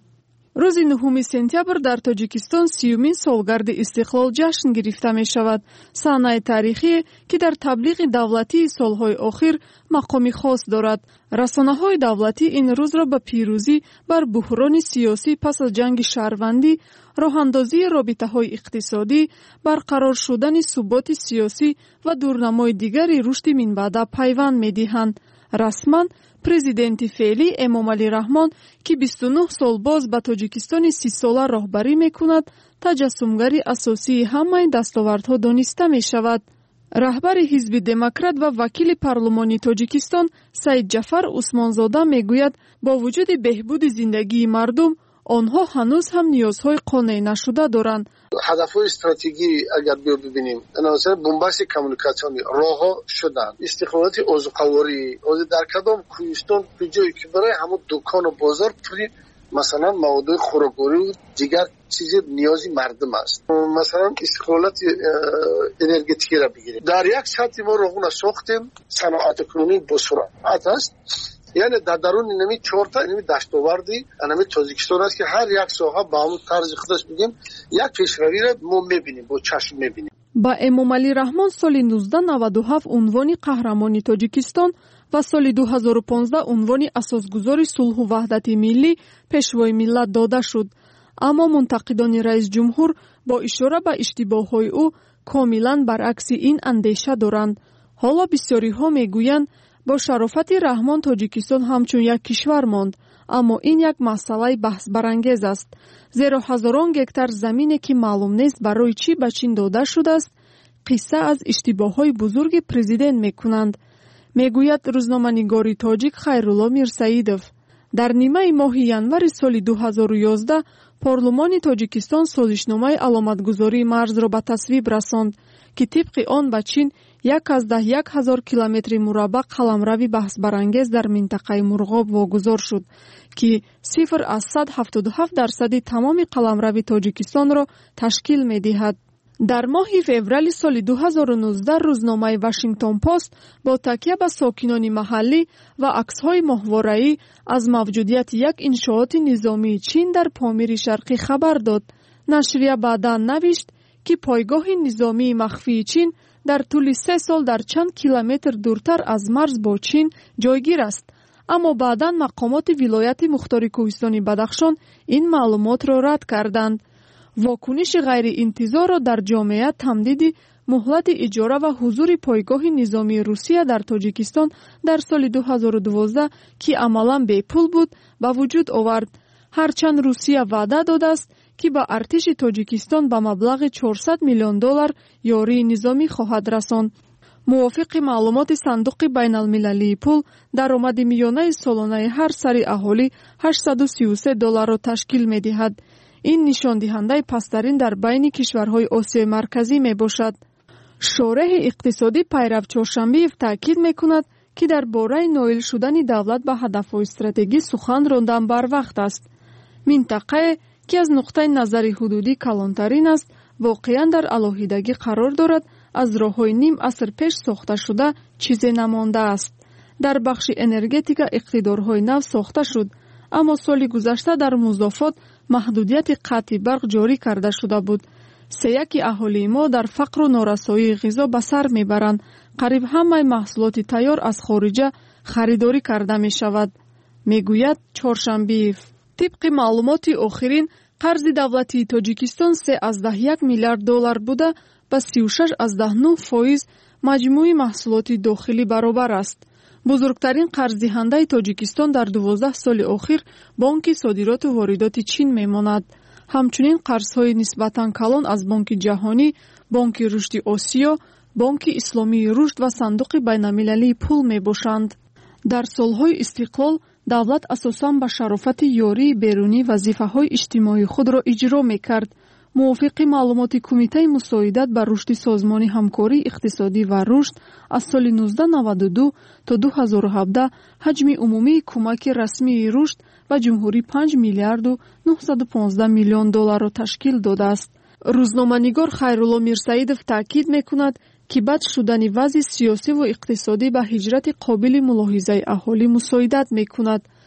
рӯзи нӯҳуми сентябр дар тоҷикистон сиюмин солгарди истиқлол ҷашн гирифта мешавад. саҳнаи таърихие, ки дар таблиғи давлатии солҳои охир мақоми хос дорад. расонаҳои давлатӣ ин рӯзро ба пирӯзӣ бар буҳрони сиёсӣ пас аз ҷанги шаҳрвандӣ, роҳандозии робитаҳои иқтисодӣ, барқарор шудани суботи сиёсӣ ва дурнамои дигари рушди минбаъда пайванд медиҳанд. расман президенти феълӣ эмомалӣ раҳмон, ки бисту нӯҳ сол боз ба тоҷикистони сисола роҳбарӣ мекунад, таҷассумгари асосии ҳамаи дастовардҳо дониста мешавад. раҳбари ҳизби демократ ва вакили парлумони тоҷикистон Саид Ҷафар Усмонзода мегӯяд, бо вуҷуди беҳбуди зиндагии мардум, онҳо ҳанӯз ҳам ниёзҳои қонеънашуда доранд. ҳадафҳои стратегӣ агар биё бибинем, назар бомбаси коммуникатсионӣ роҳҳо шуданд, истиқлолияти озуқаворӣ, ҳозир дар кадом кӯҳистон куҷое ки барои ҳамон дукону бозор пури масалан маводҳои хӯрокворӣ дигар чизи ниёзи мардум аст. масалан истиқлолияти энергетикиро бигирем, дар як сатҳи мо роҳона сохтем, саноаткунунӣ бо суръат аст. яъне дар даруни нами чорта нами дастоварди нами Тоҷикистон аст ки ҳар як соҳа ба ҳамон тарзи худаш бигем як пешравиро мо мебинем, бо чашм мебинем. ба Эмомалӣ Раҳмон соли нуздаҳ наваду ҳафт унвони қаҳрамони Тоҷикистон ва соли ду ҳазору понздаҳ унвони асосгузори сулҳу ваҳдати миллӣ пешвои миллат дода шуд. аммо мунтақидони раис ҷумҳур бо ишора ба иштибоҳҳои ӯ комилан баръакси ин андеша доранд. ҳоло бисёриҳо мегӯянд, бо шарофати Раҳмон Тоҷикистон ҳамчун як кишвар монд, аммо ин як масъалаи баҳсбарангез аст. зеро ҳазорон гектар замине ки маълум нест барои чӣ ба чин дода шудааст, қисса аз иштибоҳҳои бузурги президент мекунанд, мегӯяд рӯзноманигори тоҷик Хайрулло Мирсаидов. дар нимаи моҳи январи соли ду ҳазору ёздаҳ парлумони Тоҷикистон созишномаи аломатгузории марзро ба тасвиб расонд, ки тибқи он ба чин яказдаҳ як ҳазор километри мураббаъ қаламрави баҳсбарангез дар минтақаи Мурғоб вогузор шуд, ки сифр аз сад ҳафтоду ҳафт дарсади тамоми қаламрави Тоҷикистонро ташкил медиҳад. дар моҳи феврали соли ду ҳазору нуздаҳ рӯзномаи Вашингтон Пост бо такя ба сокинони маҳаллӣ ва аксҳои моҳвораӣ аз мавҷудияти як иншооти низомии Чин дар Помири Шарқӣ хабар дод. нашрия баъдан навишт, ки пойгоҳи низомии махфии Чин дар тӯли се сол дар чанд километр дуртар аз марз бо Чин ҷойгир аст. аммо баъдан мақомоти вилояти Мухтори Кӯҳистони Бадахшон ин маълумотро рад карданд. вокуниши ғайриинтизорро дар ҷомеа тамдиди муҳлати иҷора ва ҳузури пойгоҳи низомии Русия дар Тоҷикистон дар соли ду ҳазору дувоздаҳ, ки амалан бепул буд, ба вуҷуд овард. ҳарчанд Русия ваъда додааст, ки ба артиши Тоҷикистон ба маблағи чорсад миллион доллар ёрии низомӣ хоҳад расонд. мувофиқи маълумоти Сандуқи байналмилалии пул, даромади миёнаи солонаи ҳар сари аҳолӣ ҳаштсаду сию се долларро ташкил медиҳад. ин нишондиҳандаи пасттарин дар байни кишварҳои Осиёи марказӣ мебошад. шореҳи иқтисодӣ Пайрав Чоршанбиев таъкид мекунад, ки дар бораи ноил шудани давлат ба ҳадафҳои стратегӣ сухан рондан барвақт аст. минтақае, ки аз нуқтаи назари ҳудудӣ калонтарин аст, воқеан дар алоҳидагӣ қарор дорад, аз роҳҳои ним аср пеш сохта шуда чизе намондааст. дар бахши энергетика иқтидорҳои нав сохта шуд, аммо соли гузашта дар музофот маҳдудияти қатъи барқ ҷорӣ карда шуда буд. сеяки аҳолии мо дар фақру норасоии ғизо ба сар мебаранд. қариб ҳамаи маҳсулоти тайёр аз хориҷа харидорӣ карда мешавад, мегӯяд Чоршанбиев. тибқи маълумоти охирин, қарзи давлатии Тоҷикистон се аздаҳ як миллиард доллар буда, ба сию шаш аздаҳ нӯҳ фоиз маҷмӯи маҳсулоти дохилӣ баробар аст. бузургтарин қарздиҳандаи Тоҷикистон дар дувоздаҳ соли охир Бонки содироту воридоти Чин мемонад. ҳамчунин қарзҳои нисбатан калон аз Бонки ҷаҳонӣ, Бонки рушди Осиё, Бонки исломии рушд ва Сандуқи байналмилалии пул мебошанд. дар солҳои истиқлол давлат асосан ба шарофати ёрии берунӣ вазифаҳои иҷтимоии худро иҷро мекард. мувофиқи маълумоти Кумитаи мусоидат ба рушди Созмони ҳамкории иқтисодӣ ва рушд, аз соли нуздаҳ наваду ду то ду ҳазору ҳабдаҳ ҳаҷми умумии кӯмаки расмии рушд ба ҷумҳурӣ панҷ миллиарду нӯҳсаду понздаҳ миллион долларро ташкил додааст. рӯзноманигор Хайрулло Мирсаидов таъкид мекунад, ки бад шудани вазъи сиёсиву иқтисодӣ ба ҳиҷрати қобили мулоҳизаи аҳолӣ мусоидат мекунад.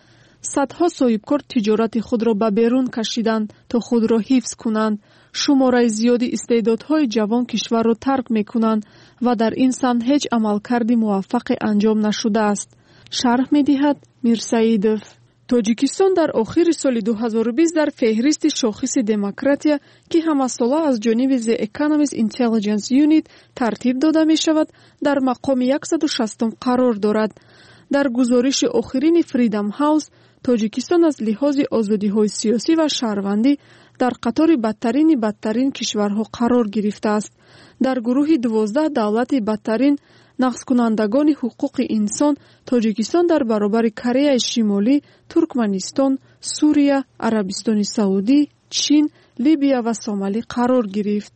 صدها صاحبکار تجارت خود را به بیرون کشیدند تا خود را حفظ کنند. شماره زیادی استعدادهای جوان کشور را ترک میکنند و در این سمت هیچ عملکرد موفق انجام نشده است. شرح می‌دهد میرسعیدов. توجیکستان در آخر سال دو هزار و بیست در فهرست شاخص دموکراتیا که همساله از جانب The Economist Intelligence Unit ترتیب داده می شود در مقام صد و شصت قرار دارد. در گزارش آخرین فریدم هاوس، تاجیکستان از لحاظ آزادی‌های سیاسی و شهروندی در قطار بدترین بدترین کشورها قرار گرفته است. در گروه دوازده دولت بدترین نقض کنندگان حقوق انسان، تاجیکستان در برابر کره شمالی، ترکمنستان، سوریه، عربستان سعودی، چین، لیبیا و سومالی قرار گرفت.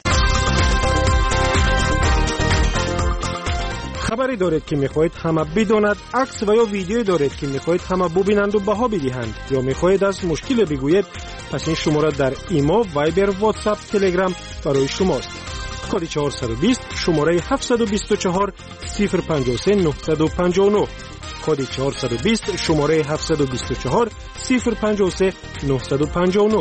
خبری دارید که میخواهید همه بداند، عکس و یا ویدیویی دارید که میخواهید همه ببینند و بها بدهند، یا میخواهید از مشکل بگویید، پس این شماره در ایما، وایبر، واتساپ، تلگرام برای شماست. کد چهارصد و بیست شماره هفتصد و بیست و چهار صفر پنجاه و سه نهصد و پنجاه و نه. کد چهارصد و بیست شماره هفتصد و بیست و چهار صفر پنجاه و سه نهصد و پنجاه و نه.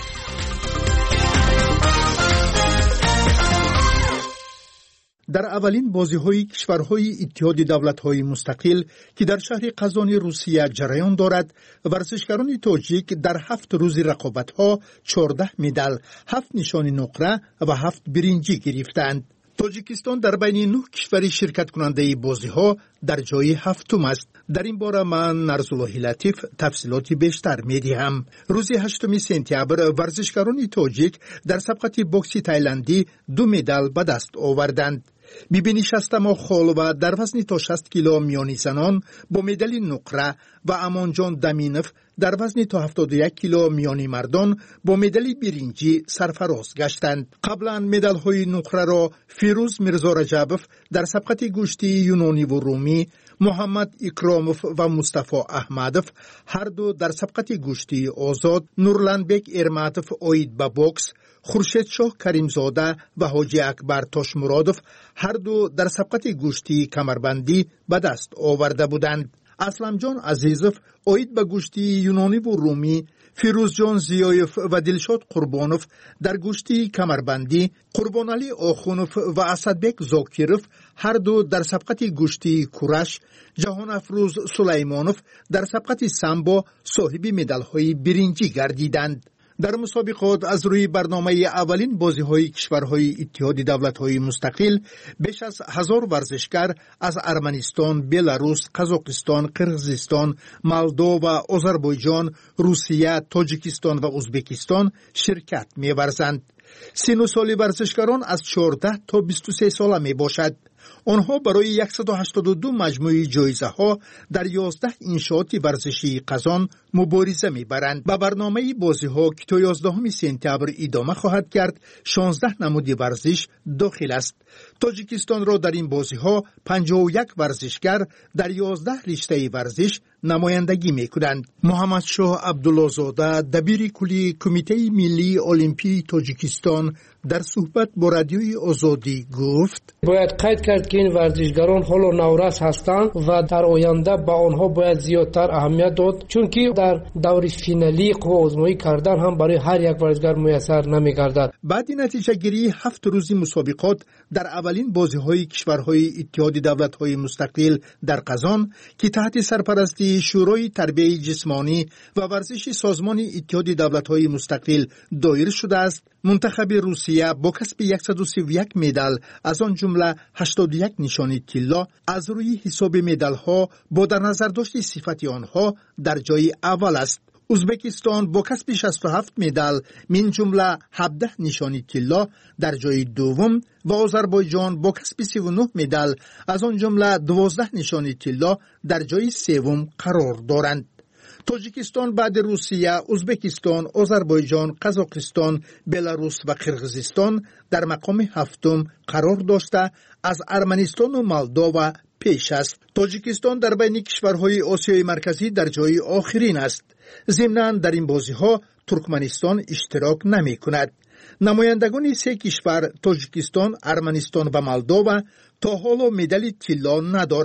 در اولین بازی‌های کشورهای اتحاد دولت‌های مستقل که در شهر قزان روسیه جریان دارد، ورزشکاران تاجیک در هفت روز رقابت‌ها چهارده مدال، هفت نشان نقره و هفت برنجی گرفتند. تاجیکستان در بین نه کشور شرکت کننده بازی‌ها در جای هفتم است. در این باره من نرزالله لطیف تفصیلات بیشتر می‌دهم. روز هشتم سپتامبر ورزشکاران تاجیک در سبقت بوکسی تایلندی دو مدال به دست آوردند. بیبینی شستما خالوه در وزن تا شصت کیلو میانی زنان با مدال نقره و امانجان دمینف در وزن تا هفتاد و یک کیلو میانی مردان با مدال برنجی سرفراز گشتند. قبلا مدال های نقره را فیروز میرزا رجبوف در سبقت گوشتی یونانی و رومی، محمد اکراموف و مصطفی احمدوف هر دو در سبقت گوشتی آزاد، نورلندبک ارماتوف اوید با بوکس، خورشید شاه کریمزاده و حاجی اکبر تاشمرادوف هر دو در سبقت گوشتی کمربندی به دست آورده بودند. اسلم جان عزیزوف اوید به گوشتی یونانی و رومی، فیروز جان زیایف و دلشاد قربانوف در گوشتی کمربندی، قربان علی آخونوف و اسدبک زاکیروف هر دو در سبقت گوشتی کورش، جهان افروز سلیمانوف در سبقت سامبو صاحب مدال های برنجی گردیدند. در مسابقات از روی برنامه اولین بازی‌های کشورهای اتحاد دولت‌های مستقل بیش از هزار ورزشکار از ارمنستان، بلاروس، قزاقستان، قرغیزستان، مولدو و آذربایجان، روسیه، تاجیکستان و ازبکستان شرکت می‌ورزند. سن و سال ورزشکاران از چهارده تا بیست و سه ساله میباشد. آنها برای صد و هشتاد و دو مجموعه جایزه ها در یازده انشاءات ورزشی قزان مبارزه میبرند. با برنامه بازی ها که تا یازدهم سپتامبر ادامه خواهد کرد، شانزده نمود ورزش داخل است. تاجیکستان را در این بازی ها پنجاه و یک ورزشکار در یازده رشته ورزش نمایندگی میکنند. محمد شاه عبدالله‌زاده دبیر کلی کمیته ملی المپی تاجیکستان در صحبت با رادیوی آزادی گفت: باید قید کرد که این ورزشکاران حالا نورس هستند و در آینده با آنها باید زیادتر اهمیت داد، چون که در دور فینالی قوه آزمایی کردن هم برای هر یک ورزشکار میسر نمیگردد. بعد نتیجه گیری هفت روزی مسابقات در اولین بازی‌های کشورهای اتحاد دولت‌های مستقل در قزان که تحت سرپرستی شورای تربیت جسمانی و ورزش سازمان اتحاد دولت‌های مستقل دایر شده است، منتخب روسیه با کسب صد و سی و یک مدال از آن جمله هشتاد و یک نشانی طلا از روی حساب مدال ها با در نظر داشت صفت آنها در جای اول است. ازبکستان با کسب شصت و هفت مدال من جمله هفده نشانی طلا در جای دوم و آذربایجان با کسب سی و نه مدال از آن جمله دوازده نشانی طلا در جای سوم قرار دارند. تاجیکستان بعد روسیه، ازبکستان، آذربایجان، قزاقستان، بلاروس و قرغیزستان در مقام هفتم قرار داشته از ارمنستان و مولدو پیش است. تاجیکستان در بین کشورهای آسیای مرکزی در جای آخرین است. ضمناً در این بازی‌ها ترکمنستان اشتراک نمی کند. نمایندگان سه کشور تاجیکستان، ارمنستان و مولدو تا حالا مدال طلا ندارند.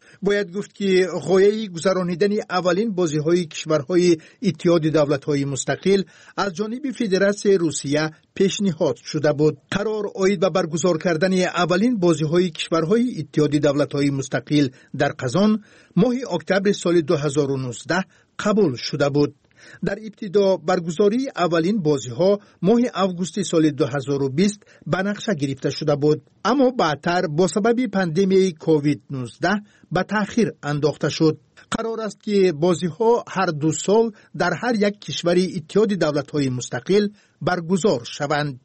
باید گفت که غایه گذرانیدن اولین بازی‌های کشورهای اتحاد دولت‌های مستقل از جانب فدراسیون روسیه پیشنهاد شده بود. قرار عاید به برگزار کردن اولین بازی‌های کشورهای اتحاد دولت‌های مستقل در قزان ماه اکتبر سال دو هزار و نوزده قبول شده بود. در ابتدا برگزاری اولین بازی‌ها ماه آگوست سال دو هزار و بیست به نقشه گرفته شده بود، اما بعدتر با سبب پاندمی کووید نوزده به تأخیر انداخته شد. قرار است که بازی‌ها هر دو سال در هر یک کشور اتحاد دولت‌های مستقل برگزار شوند.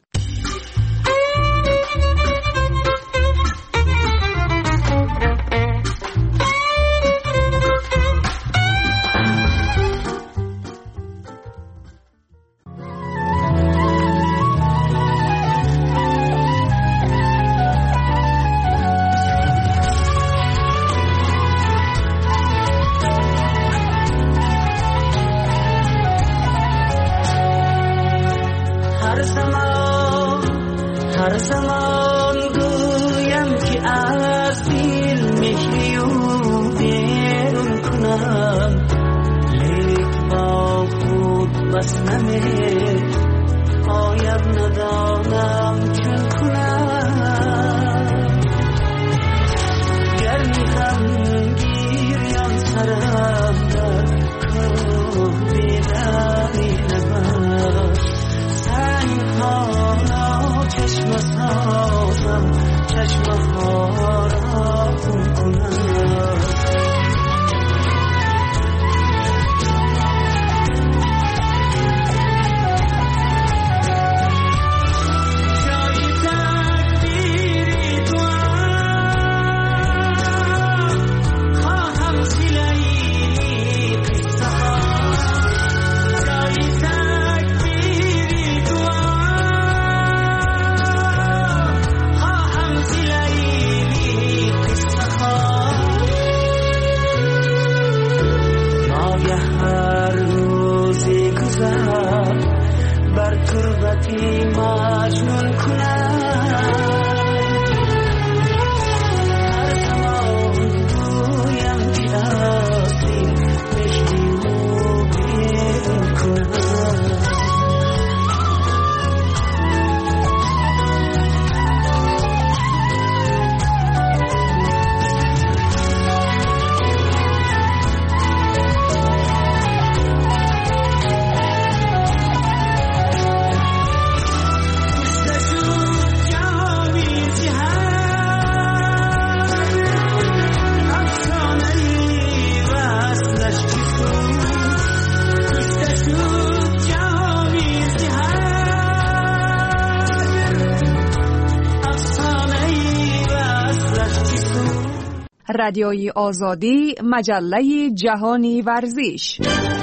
رادیوی آزادی، مجله جهانی ورزش.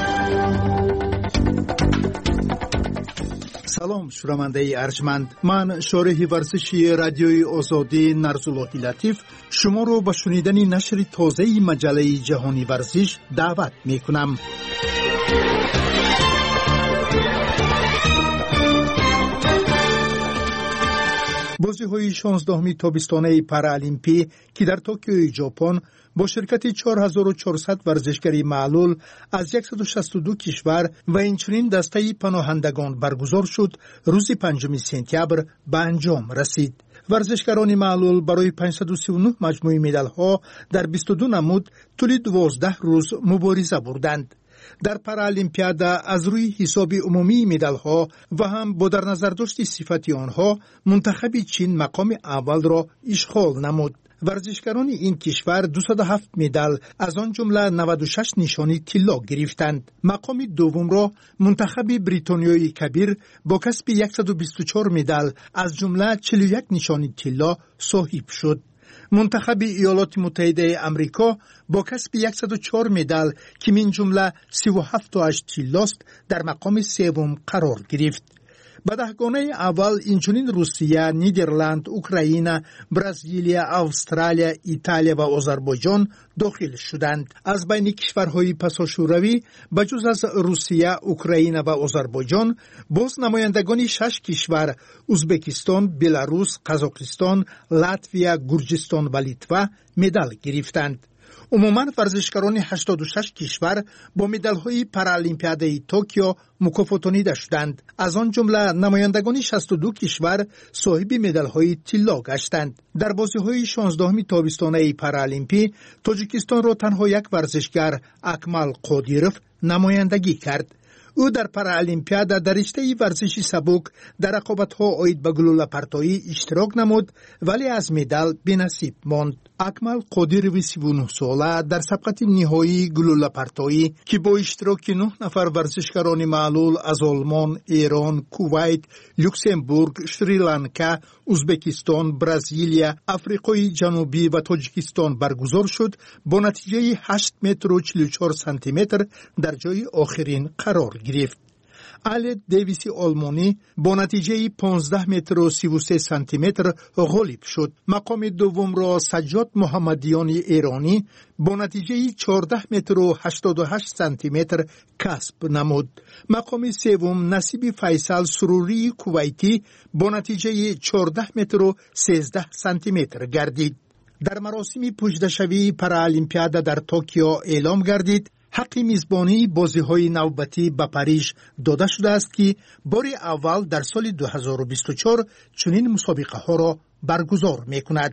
سلام شنونده ارجمند، من شارح ورزشی رادیوی آزادی نرزالله لطیف شما رو به شنیدن نشر تازه مجله جهانی ورزش دعوت می کنم. بازی‌های شانزدهمی تابستانه پارالیمپی که در توکیو ژاپن با شرکت چهار هزار و چهارصد ورزشکاری معلول از صد و شصت و دو کشور و اینچنین دسته پناهندگان برگزار شد، روز پنجم سپتامبر به انجام رسید. ورزشکاران معلول برای پانصد و سی و نه مجموعه مدال‌ها در بیست و دو نمود طول دوازده روز مبارزه بردند. در پارالیمپیادا از روی حساب عمومی مدال‌ها و هم با در نظر داشت صفت آنها منتخب چین مقام اول را اشغال نمود. ورزشکاران این کشور دویست و هفت مدال از آن جمله نود و شش نشانی طلا گرفتند. مقام دوم را منتخب بریتانیای کبیر با کسب صد و بیست و چهار مدال از جمله چهل و یک نشانی طلا صاحب شد. منتخب ایالات متحده آمریکا با کسب صد و چهار مدال که من جمله سی و هفت و هشت طلاست در مقام سوم قرار گرفت. به دهگانه اول اینچنین روسیه، نیدرلند، اوکراین، برزیلیا، استرالیا، ایتالیا و آذربایجان داخل شدند. از بین کشورهای پساشوروی بجز از روسیه، اوکراین و آذربایجان باز نمایندگان شش کشور ازبکستان، بلاروس، قزاقستان، لاتویا، گرجستان و لیتوا مدال گرفتند. عموما ورزشکاران هشتاد و شش کشور با مدال‌های پارالمپیادای توکیو مکافاتانیده شدند. از آن جمله نمایندگان شصت و دو کشور صاحب مدال‌های طلا گشتند. در بازی‌های شانزدهم تابستانه پارالمپی تاجیکستان را تنها یک ورزشگر اکمل قادیروف نمایندگی کرد. او در پارالمپیاد در رشته ورزش سبک در رقابت‌ها عاید به گلوله پرتایی اشتراک نمود ولی از مدال بی‌نصیب ماند. اکمل قادیروف سی و نه ساله در سبقت نهایی گلوله پرتایی که با اشتراک نه نفر ورزشکاران معلول از آلمان، ایران، کویت، لوکزامبورگ، شریلانکا، ازبکستان، برزیلیا، آفریقای جنوبی و تاجیکستان برگزار شد، با نتیجه هشت متر و چهل و چهار سانتی متر در جای آخرین قرار گرفت. آلت دیویس آلمانی با نتیجه پانزده متر و سی و سه سانتی متر غالب شد. مقام دوم را سجاد محمدیان ایرانی با نتیجه چهارده متر و هشتاد و هشت سانتی متر کسب نمود. مقام سوم نصیب فیصل سروری کویتی با نتیجه چهارده متر و سیزده سانتی متر گردید. در مراسم پوجده‌شوی پارالمپیاد در توکیو اعلام گردید حق میزبانی بازی‌های نوبتی به پاریژ داده شده است که بار اول در سال دو هزار و بیست و چهار چنین مسابقه‌ها را برگزار می‌کند.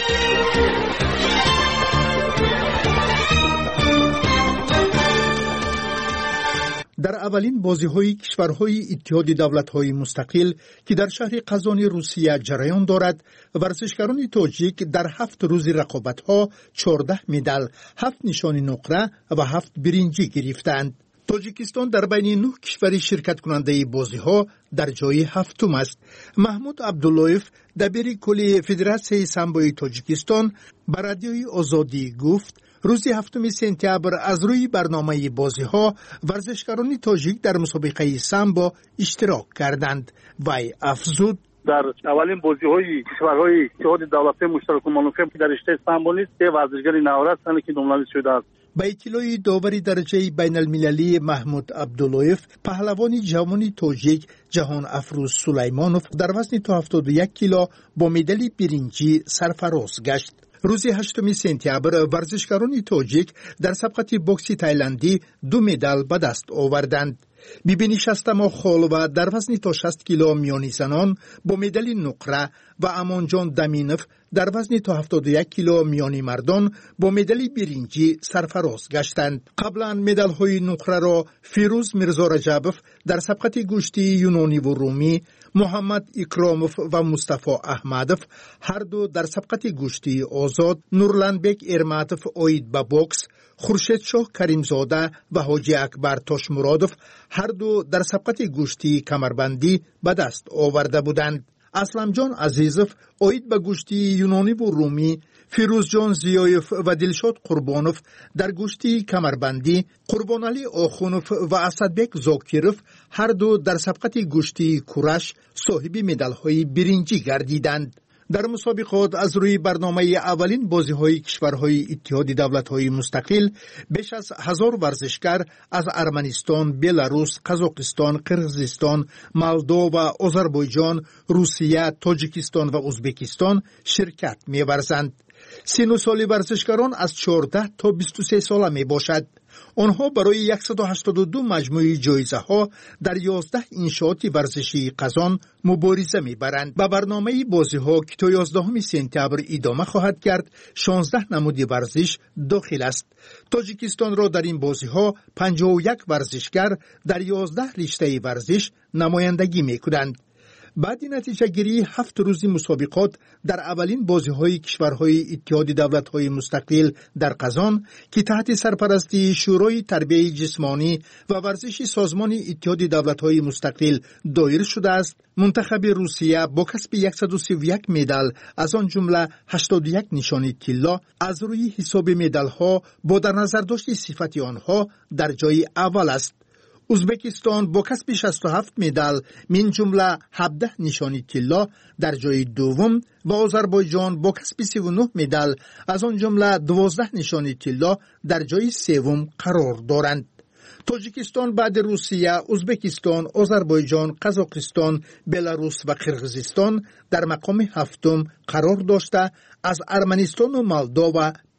در اولین بازی‌های کشورهای اتحاد دولت‌های مستقل که در شهر قزان روسیه جریان دارد، ورزشکاران تاجیک در هفت روز رقابت‌ها چهارده مدال، هفت نشان نقره و هفت برنجی گرفتند. تاجیکستان در بین نه کشور شرکت کننده بازی‌ها در جای هفتم است. محمود عبداللهیف دبیر کل فدراسیون سامبوی تاجیکستان به رادیوی آزادی گفت روز هفتم سپتامبر از روی برنامه بازی‌ها ورزشکاران تاجیک در مسابقه سامبو اشتراک کردند. وی افزود در اولین بازی‌های کشورهای اتحاد دولت‌های مشترک منافع در رشته سامبو نیست سه ورزشگر نوآور هستند که نامزد شده است. با اطلاع داوری درجه بین المللی محمود عبداللهیف، پهلوان جوان تاجیک جهان افروز سلیمانوف در وزن تا هفتاد و یک کیلو با مدال برنجی سرفراز گشت. روز هشتم سپتامبر ورزشکاران تاجیک در سبقت بوکس تایلندی دو مدال به دست آوردند. بیبی شستما خالوا در وزن تا شصت کیلو میانی زنان با مدال نقره و امانجان دمینف در وزن تا هفتاد و یک کیلو میانی مردان با مدال برنجی سرفراز گشتند. قبلا مدال های نقره را فیروز میرزا رجبوف در سبقت گوشتی یونانی و رومی، محمد اکراموف و مصطفی احمدوف هر دو در سبقت گوشتی آزاد، نورلندبک ارماتوف عاید به بوکس، خورشید شاه کریمزاده و حاجی اکبر تاشمرادوف هر دو در سبقت گوشتی کمربندی به دست آورده بودند. اسلم جان عزیزوف عاید به گوشتی یونانی و رومی، فیروز جان زیایف و دلشاد قربانوف در گوشتی کمربندی، قربان علی آخونوف و اسدبک زاکیروف هر دو در سبقت گوشتی کورش صاحب مدال‌های برنجی گردیدند. در مسابقات از روی برنامه اولین بازی‌های کشورهای اتحاد دولت‌های مستقل بیش از هزار ورزشکار از ارمنستان، بلاروس، قزاقستان، قرغیزستان، مولدو و آذربایجان، روسیه، تاجیکستان و ازبکستان شرکت می‌ورزند. سن و سال ورزشکاران از چهارده تا بیست و سه ساله میباشد. آنها برای صد و هشتاد و دو مجموعه جایزه ها در یازده انشاءات ورزشی قزان مبارزه میبرند. به برنامه بازی ها که تا یازدهم سپتامبر ادامه خواهد کرد، شانزده نمود ورزش داخل است. تاجیکستان را در این بازی ها پنجاه و یک ورزشگر در یازده رشته ورزش نمایندگی میکنند. بعد نتیجه گیری هفت روزی مسابقات در اولین بازی های کشورهای اتحاد دولت های مستقل در قزان که تحت سرپرستی شورای تربیت جسمانی و ورزش سازمان اتحاد دولت های مستقل دایر شده است، منتخب روسیه با کسب صد و سی و یک مدال از آن جمله هشتاد و یک نشان طلا از روی حساب مدال ها با در نظر داشت صفت آنها در جای اول است. ازبکستان با کسب شصت و هفت مدال من جمله هفده نشان طلا در جای دوم و آذربایجان با کسب سی و نه مدال از آن جمله دوازده نشان طلا در جای سوم قرار دارند. تاجیکستان بعد روسیه، ازبکستان، آذربایجان، قزاقستان، بلاروس و قرغیزستان در مقام هفتم قرار داشته از ارمنستان و مولدو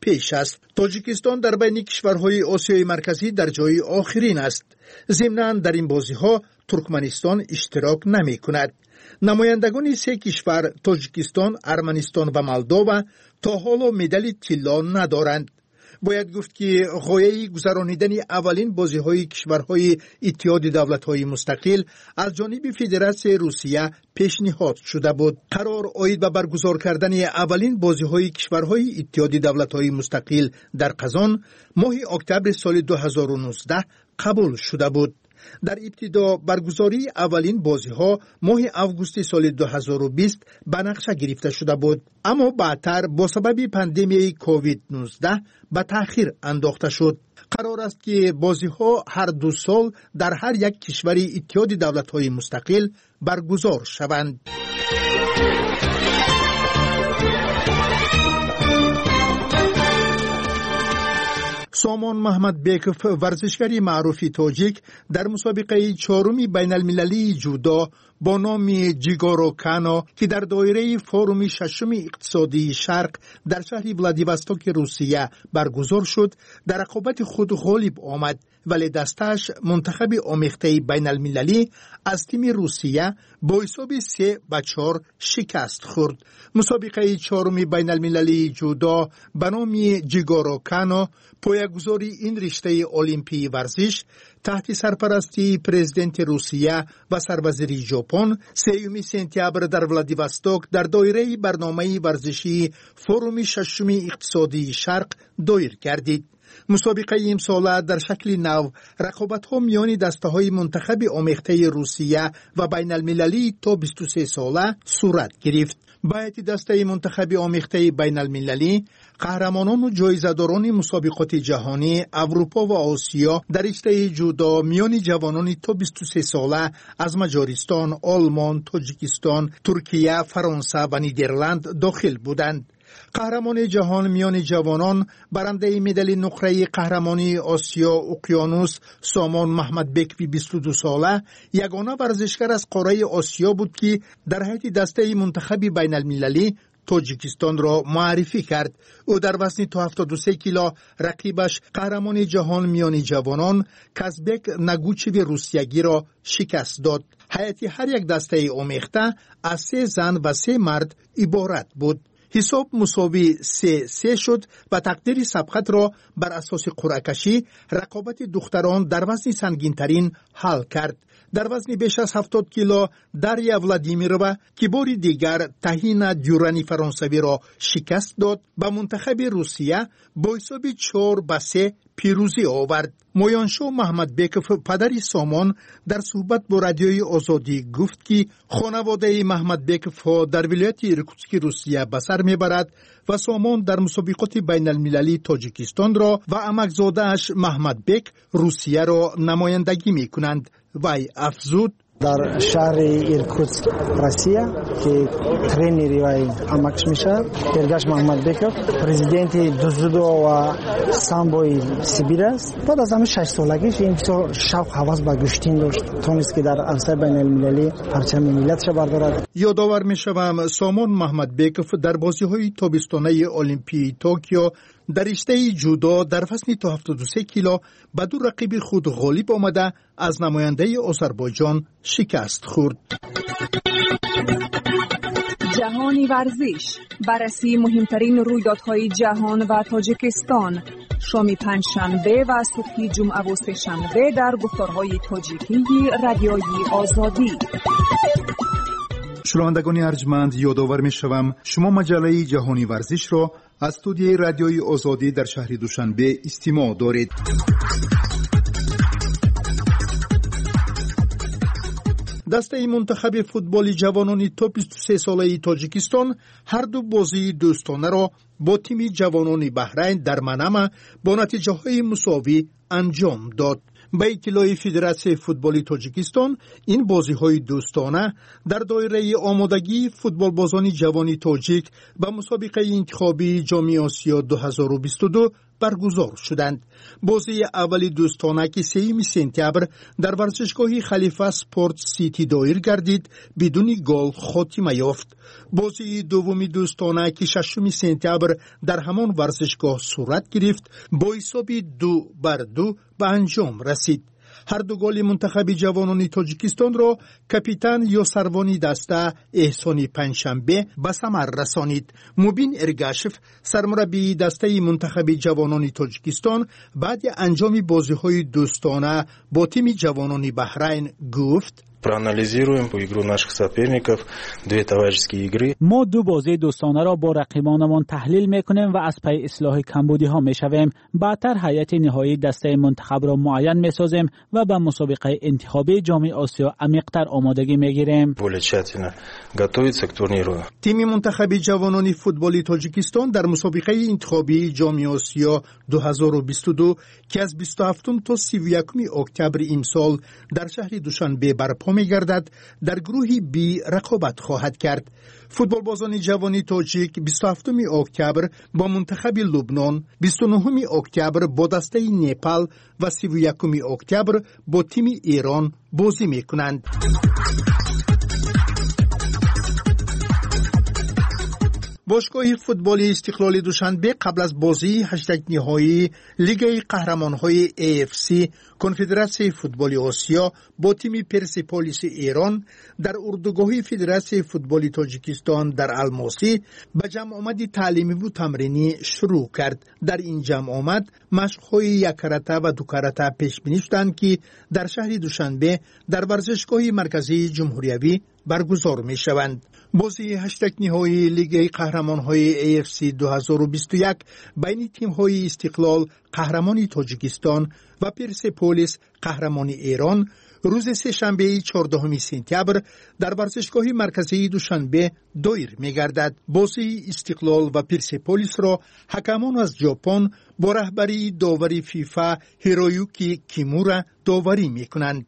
پیش است. تاجیکستان در بین کشورهای آسیای مرکزی در جای آخرین است. ضمناً در این بازی‌ها ترکمنستان اشتراک نمی‌کند. نمایندگان سه کشور تاجیکستان، ارمنستان و مولداوا تا حالا مدال طلا ندارند. باید گفت که غایه گذرانیدن اولین بازی‌های کشورهای اتحاد دولت‌های مستقل از جانب فدراسیون روسیه پیشنهاد شده بود. قرار عاید به برگزار کردن اولین بازی‌های کشورهای اتحاد دولت‌های مستقل در قزان ماه اکتبر سال دو هزار و نوزده قبول شده بود. در ابتدا برگزاری اولین بازی‌ها ماه آگوست سال دو هزار و بیست به نقشه گرفته شده بود، اما بعدتر با سبب پاندمی کووید نوزده به تأخیر انداخته شد. قرار است که بازی‌ها هر دو سال در هر یک کشور اتحاد دولت‌های مستقل برگزار شوند. سامان محمد بیکوف، ورزشکاری معروف تاجیک، در مسابقه چهارمی بین المللی جودو با نام جیگارو کانو که در دایره فوروم ششم اقتصادی شرق در شهر ولادیواستوک روسیه برگزار شد، در رقابت خود غالب آمد، ولی دستش منتخب آمیخته بین المللی از تیم روسیه با حساب سه به چهار شکست خورد. مسابقه چهارمی بین المللی جودو به نام جیگارو کانو، پایه‌گذاری این رشته المپی ورزش تحت سرپرستی پرزیدنت روسیه و سروزیر ژاپن سوم سپتامبر در ولادیواستوک در دایره برنامه ورزشی فوروم ششم اقتصادی شرق دایر گردید. مسابقه امساله در شکل نو رقابت‌ها میان دسته‌های منتخب آمیخته روسیه و بین المللی تا بیست و سه ساله صورت گرفت. باید دسته منتخب آمیخته بین المللی قهرمانان و جایزه‌داران مسابقات جهانی اروپا و آسیا در رشته جودو میان جوانان تا بیست و سه ساله از مجارستان، آلمان، تاجیکستان، ترکیه، فرانسه و نیدرلند داخل بودند. قهرمان جهان میان جوانان برنده مدال نقره قهرمانی آسیا اقیانوس سامان محمد بیکوی بیست و دو ساله یگانه ورزشکار از قاره آسیا بود که در حیط دسته منتخب بین المللی تاجیکستان را معرفی کرد. او در وزن تا هفتاد و سه کیلو رقیبش قهرمان جهان میان جوانان کازبک نگوچیو روسیگی را شکست داد. هیئت هر یک دسته آمیخته از سه زن و سه مرد عبارت بود. حساب مساوی سه سه شد و تقدیر سبقت را بر اساس قرعه کشی رقابت دختران در وزن سنگین‌ترین حل کرد. در وزن بیش از هفتاد کیلو داریا ولادیمیرووا که بار دیگر تهینا دیورانی فرانسوی را شکست داد به منتخب روسیه با حساب چهار به سه پیروزی آورد. مویانشو محمد بیکوف پدر سامان در صحبت با رادیوی آزادی گفت که خانواده محمد بیکوف ها در ولایت ایرکوتسک روسیه به سر میبرد و سامان در مسابقات بین المللی تاجیکستان را و عمکزاده‌اش محمد بیک روسیه را نمایندگی میکنند. وی افزود در شهر ایرکوتسک روسیه که ترینری وی عمکش میشه درگاش محمد بیکوف پرزیدنت دوزودو و سامبوی سیبیر است. بعد از همه شش سالگیش این بسیار شوق حواس به گشتین داشت، تونست که در عرصه بین المللی پرچم ملتش بردارد. یادآور میشوم سامان محمد بیکوف در بازی‌های تابستانه المپی توکیو در رشته جودو در وزن تا هفتاد و سه کیلو به دو رقیب خود غالب آمده از نماینده آذربایجان شکست خورد. جهانی ورزش، بررسی مهمترین رویدادهای جهان و تاجیکستان، شام پنجشنبه و صبح جمعه و سه‌شنبه در گفتارهای تاجیکی رادیوی آزادی. شنوندگان ارجمند، یادآور می‌شوم شما مجله جهانی ورزش را از استودیوی رادیوی آزادی در شهر دوشنبه استماع دارید. دسته منتخب فوتبال جوانان تا بیست و سه ساله تاجیکستان هر دو بازی دوستانه را با تیم جوانان بحرین در منامه با نتیجه های مساوی انجام داد. به اطلاع فدراسیون فوتبال تاجیکستان این بازی های دوستانه در دایره آمادگی فوتبال بازان جوان تاجیک به مسابقه انتخابی جام آسیا دو هزار و بیست و دو برگزار شدند. بازی اولی دوستانه که سوم سپتامبر در ورزشگاه خلیفه سپورت سیتی دایر گردید بدون گل خاتمه یافت. بازی دومی دوستانه که ششم سپتامبر در همان ورزشگاه صورت گرفت با حساب دو بر دو به انجام رسید. هر دو گل منتخب جوانان تاجیکستان را کاپیتان یوسروانی دسته احسانی پنجشنبه به ثمر رسانید. مبین ارگاشف سرمربی دسته منتخب جوانان تاجیکستان بعد انجام بازی‌های دوستانه با تیم جوانان بحرین گفت: проанализируем по игру наших соперников, две товарищеские игры. ما دو بازی دوستانه را با رقیبانمان تحلیل میکنیم و از پی اصلاح کمبودی ها میشویم. بعدتر هیئت نهایی دسته منتخب را معین میسازیم و به مسابقه انتخابی جام آسیا عمیق‌تر آمادگی میگیریم. более тщательно готовиться к турниру. تیم منتخب جوانان فوتبال تاجیکستان در مسابقه انتخابی جام آسیا دو هزار و بیست و دو که از بیست و هفتم تا سی و یکم اکتبر امسال در شهر دوشنبه برپا می‌گردد در گروه بی رقابت خواهد کرد. فوتبال بازان جوانی تاجیک بیست و هفتم اکتبر با منتخب لبنان، بیست و نهم اکتبر با دسته نپال و سی و یکم اکتبر با تیم ایران بازی می‌کنند. باشگاه فوتبال استقلال دوشنبه قبل از بازی هشتگ نهایی لیگ قهرمان‌های ای اف سی کنفدراسیون فوتبال آسیا با تیم پرسپولیس ایران در اردوگاه فدراسیون فوتبال تاجیکستان در الماسی به جمع آمد تعلیمی و تمرینی شروع کرد. در این جمع آمد مشق‌های یک کرته و دو کرته پیش بینی شدند که در شهر دوشنبه در ورزشگاه مرکزی جمهوریوی برگزار می شوند. بازی هشتگ نهایی لیگ قهرمان‌های ای اف سی دو هزار و بیست و یک بین تیم‌های استقلال قهرمان تاجیکستان و پرسپولیس قهرمان ایران روز سه‌شنبه چهاردهم سپتامبر در ورزشگاه مرکزی دوشنبه دایر می‌گردد. بازی استقلال و پرسپولیس را حکمان از ژاپن با رهبری داوری فیفا هیرویوکی کیمورا داوری می‌کنند.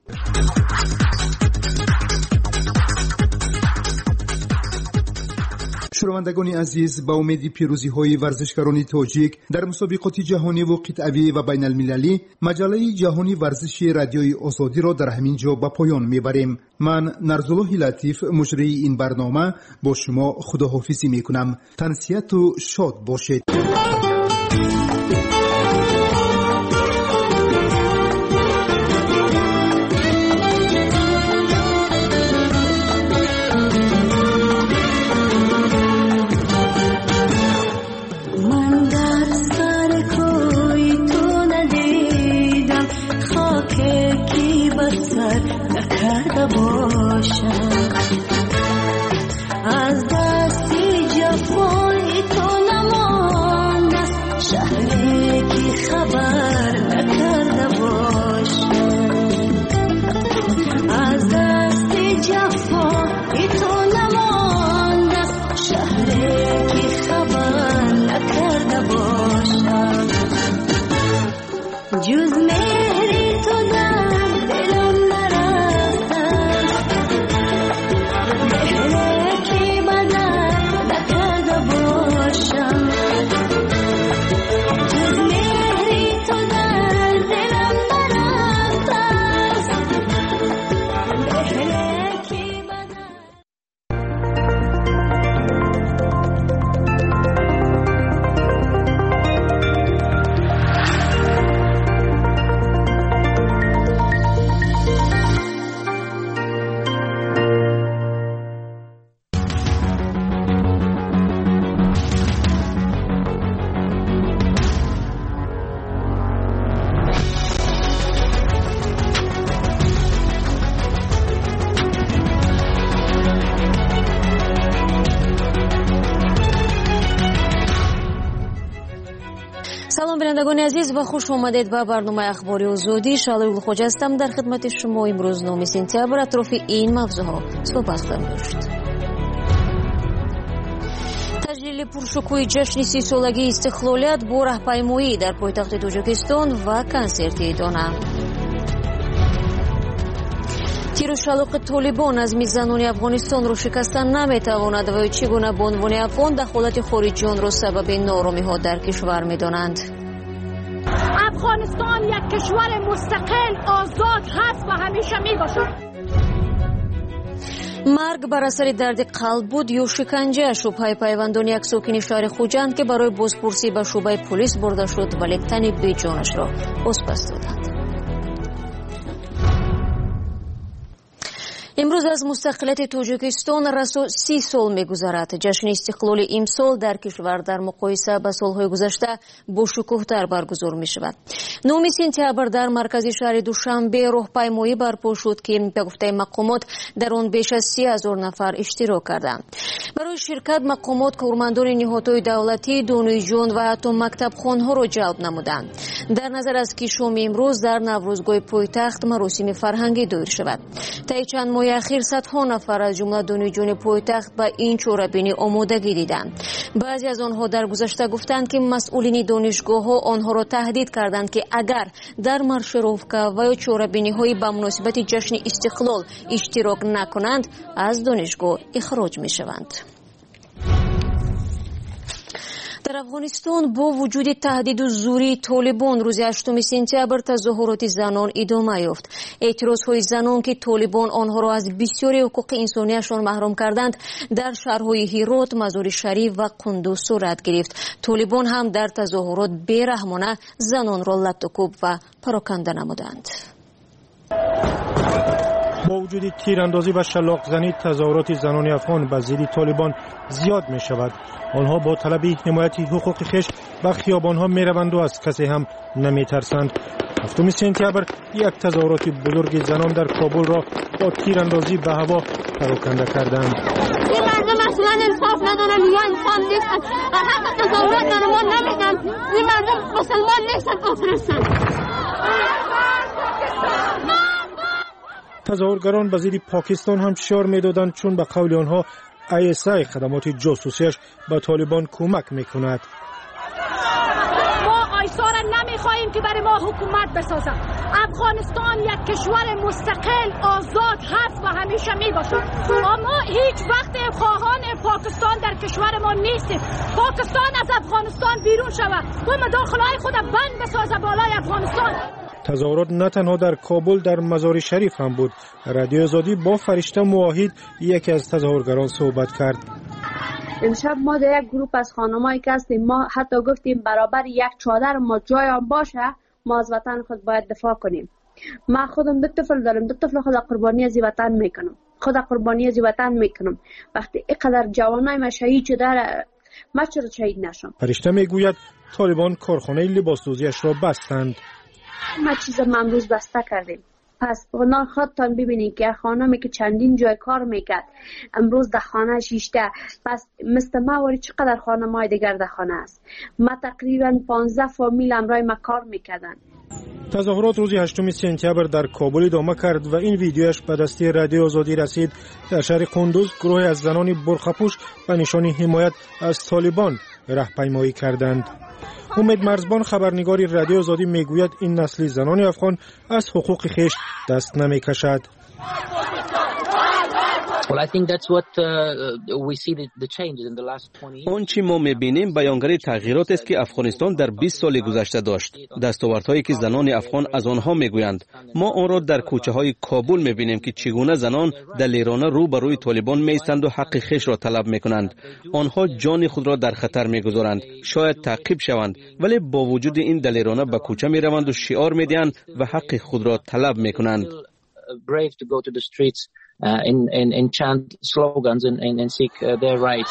شنوندگان عزیز، با امید پیروزی های ورزشکاران تاجیک در مسابقات جهانی و قطعی و بین المللی مجله جهانی ورزش رادیوی آزادی را در همین جا به پایان میبریم. من نرزالله لطیف مجری این برنامه با شما خداحافظی میکنم. تنسیت و شاد باشید. از دستی جفای تو نماند است شهری که خبر نکرده باشم. از دستی جفای تو نماند است شهری که خبر نکرده باشم. جز مهری تو در دلم سلام بینندگان عزیز و خوش آمدید به برنامه اخباری آزادی. شالوی خوجا هستم در خدمت شما. امروز نهم سپتامبر اطراف این موضوعها صحبت خواهیم داشت. تجلیل پرشکوه جشن سی سالگی استقلالیت با راهپیمایی در پایتخت تاجیکستان و کنسرت دانه. تیر و شلاق طالبان از میزنان افغانستان را شکستن نمیتواند و چگونه به عنوان افغان دخالت خارجیان را سبب نارامی ها در کشور میدانند. افغانستان یک کشور مستقل آزاد هست و همیشه می باشد. مرگ بر اثر درد قلب بود یا شکنجه؟ شبهه پیوندان یک ساکن شهر خوجند که برای بازپرسی به شعبه پلیس برده شد ولی تن بی جانش را بازپس دادند. امروز از مستقلیت تاجیکستان رسو سی سال می‌گذرد. جشن استقلال امسال در کشور در مقایسه با سالهای گذشته با شکوه‌تر برگزار می‌شود. نهم سپتامبر در مرکز شهر دوشنبه راهپیمایی برپا شد که به گفته مقامات در آن بیش از سی هزار نفر اشتراک کردند. برای شرکت مقامات کارمندان نهادهای دولتی، دانشجویان و حتی مکتبخوان‌ها را جلب نمودند. در نظر است که شام امروز در نوروزگاه پایتخت مراسم فرهنگی دایر شود. طی چند ماه اخیر صدها نفر از جمله دانشجویان پایتخت به این چاره‌بینی آمادگی دیدند. بعضی از آنها در گذشته گفتند که مسئولین دانشگاه‌ها آنها را تهدید کردند که اگر در مارشروفکا و یا چاره‌بینی‌های به مناسبت جشن استقلال اشتراک نکنند از دانشگاه اخراج می‌شوند. در افغانستان با وجود تهدید و زوری طالبان روز هشتم سپتامبر تظاهرات زنان ادامه یافت. اعتراضهای زنان که طالبان آنها را از بسیاری حقوق انسانیشان محروم کردند در شهرهای هرات، مزار شریف و قندوز صورت گرفت. طالبان هم در تظاهرات بیرحمانه زنان را لطوکوب و پراکنده نمودند. با وجود تیراندازی و شلاق زنی تظاهرات زنان افغان به ضد طالبان زیاد می شود. آنها با طلب حمایت حقوق خویش به خیابان‌ها می‌روند و از کسی هم نمی‌ترسند. هفتم سپتامبر یک تظاهرات بزرگ زنان در کابل را با تیراندازی به هوا پراکنده کردند. این مردم اصلا انصاف ندارن یا انسان نیستن و حق تظاهرات را ما نمیدن. این مردم مسلمان نیستن، کافر هستند. تظاهرگران به ضد پاکستان هم شعار می‌دادند چون به قول آنها آی اس آی خدمات جاسوسیش به طالبان کمک میکند. ما آیسا را نمیخواهیم که برای ما حکومت بسازد. افغانستان یک کشور مستقل آزاد هست و همیشه میباشد. اما هیچ وقت خواهان پاکستان در کشور ما نیستیم. پاکستان از افغانستان بیرون شود و مداخله‌های خود بند بسازد بالای افغانستان. تظاهرات نه تنها در کابل، در مزار شریف هم بود. رادیو آزادی با فرشته موحد یکی از تظاهرگران صحبت کرد. امشب ما در یک گروپ از خانمایی که هستیم، ما حتی گفتیم برابر یک چادر ما جای آن باشه ما از وطن خود باید دفاع کنیم. من خودم دو طفل دارم، دو طفل خود قربانی از وطن میکنم، خود قربانی از وطن میکنم. وقتی اینقدر جوانای ما شهید شده ما چرا شهید نشم؟ فرشته میگوید طالبان کارخانه لباسدوزیش را بستند. ما چیز ما امروز بسته کردیم. پس اونا خودتان ببینید که خانمی که چندین جای کار میکرد امروز در خانه شیشته. پس مثل ما ولی چقدر خانم‌های دیگر در خانه است. ما تقریبا پانزده فامیل امرای ما کار میکردن. تظاهرات روز هشتم سپتامبر در کابل ادامه کرد و این ویدیوش به دسته رادیو آزادی رسید. در شهر قندوز گروه از زنان برخپوش به نشان حمایت از طالبان راهپیمایی کردند. امید مرزبان خبرنگار رادیو آزادی میگوید این نسل زنان افغان از حقوق خویش دست نمیکشد. آنچه ما می‌بینیم بیانگر تغییرات است که افغانستان در بیست سال گذشته داشت. دستاوردهایی که زنان افغان از آنها میگویند. ما آن را در کوچه‌های کابل می‌بینیم که چگونه زنان دلیرانه رو به روی طالبان می‌ایستند و حق خویش را طلب می‌کنند. آنها جان خود را در خطر می‌گذارند. شاید تعقیب شوند، ولی با وجود این دلیرانه به کوچه می‌روند و شعار می‌دهند و حق خود را طلب می‌کنند. Uh, in, in, in chant slogans and, and, and seek uh, their rights.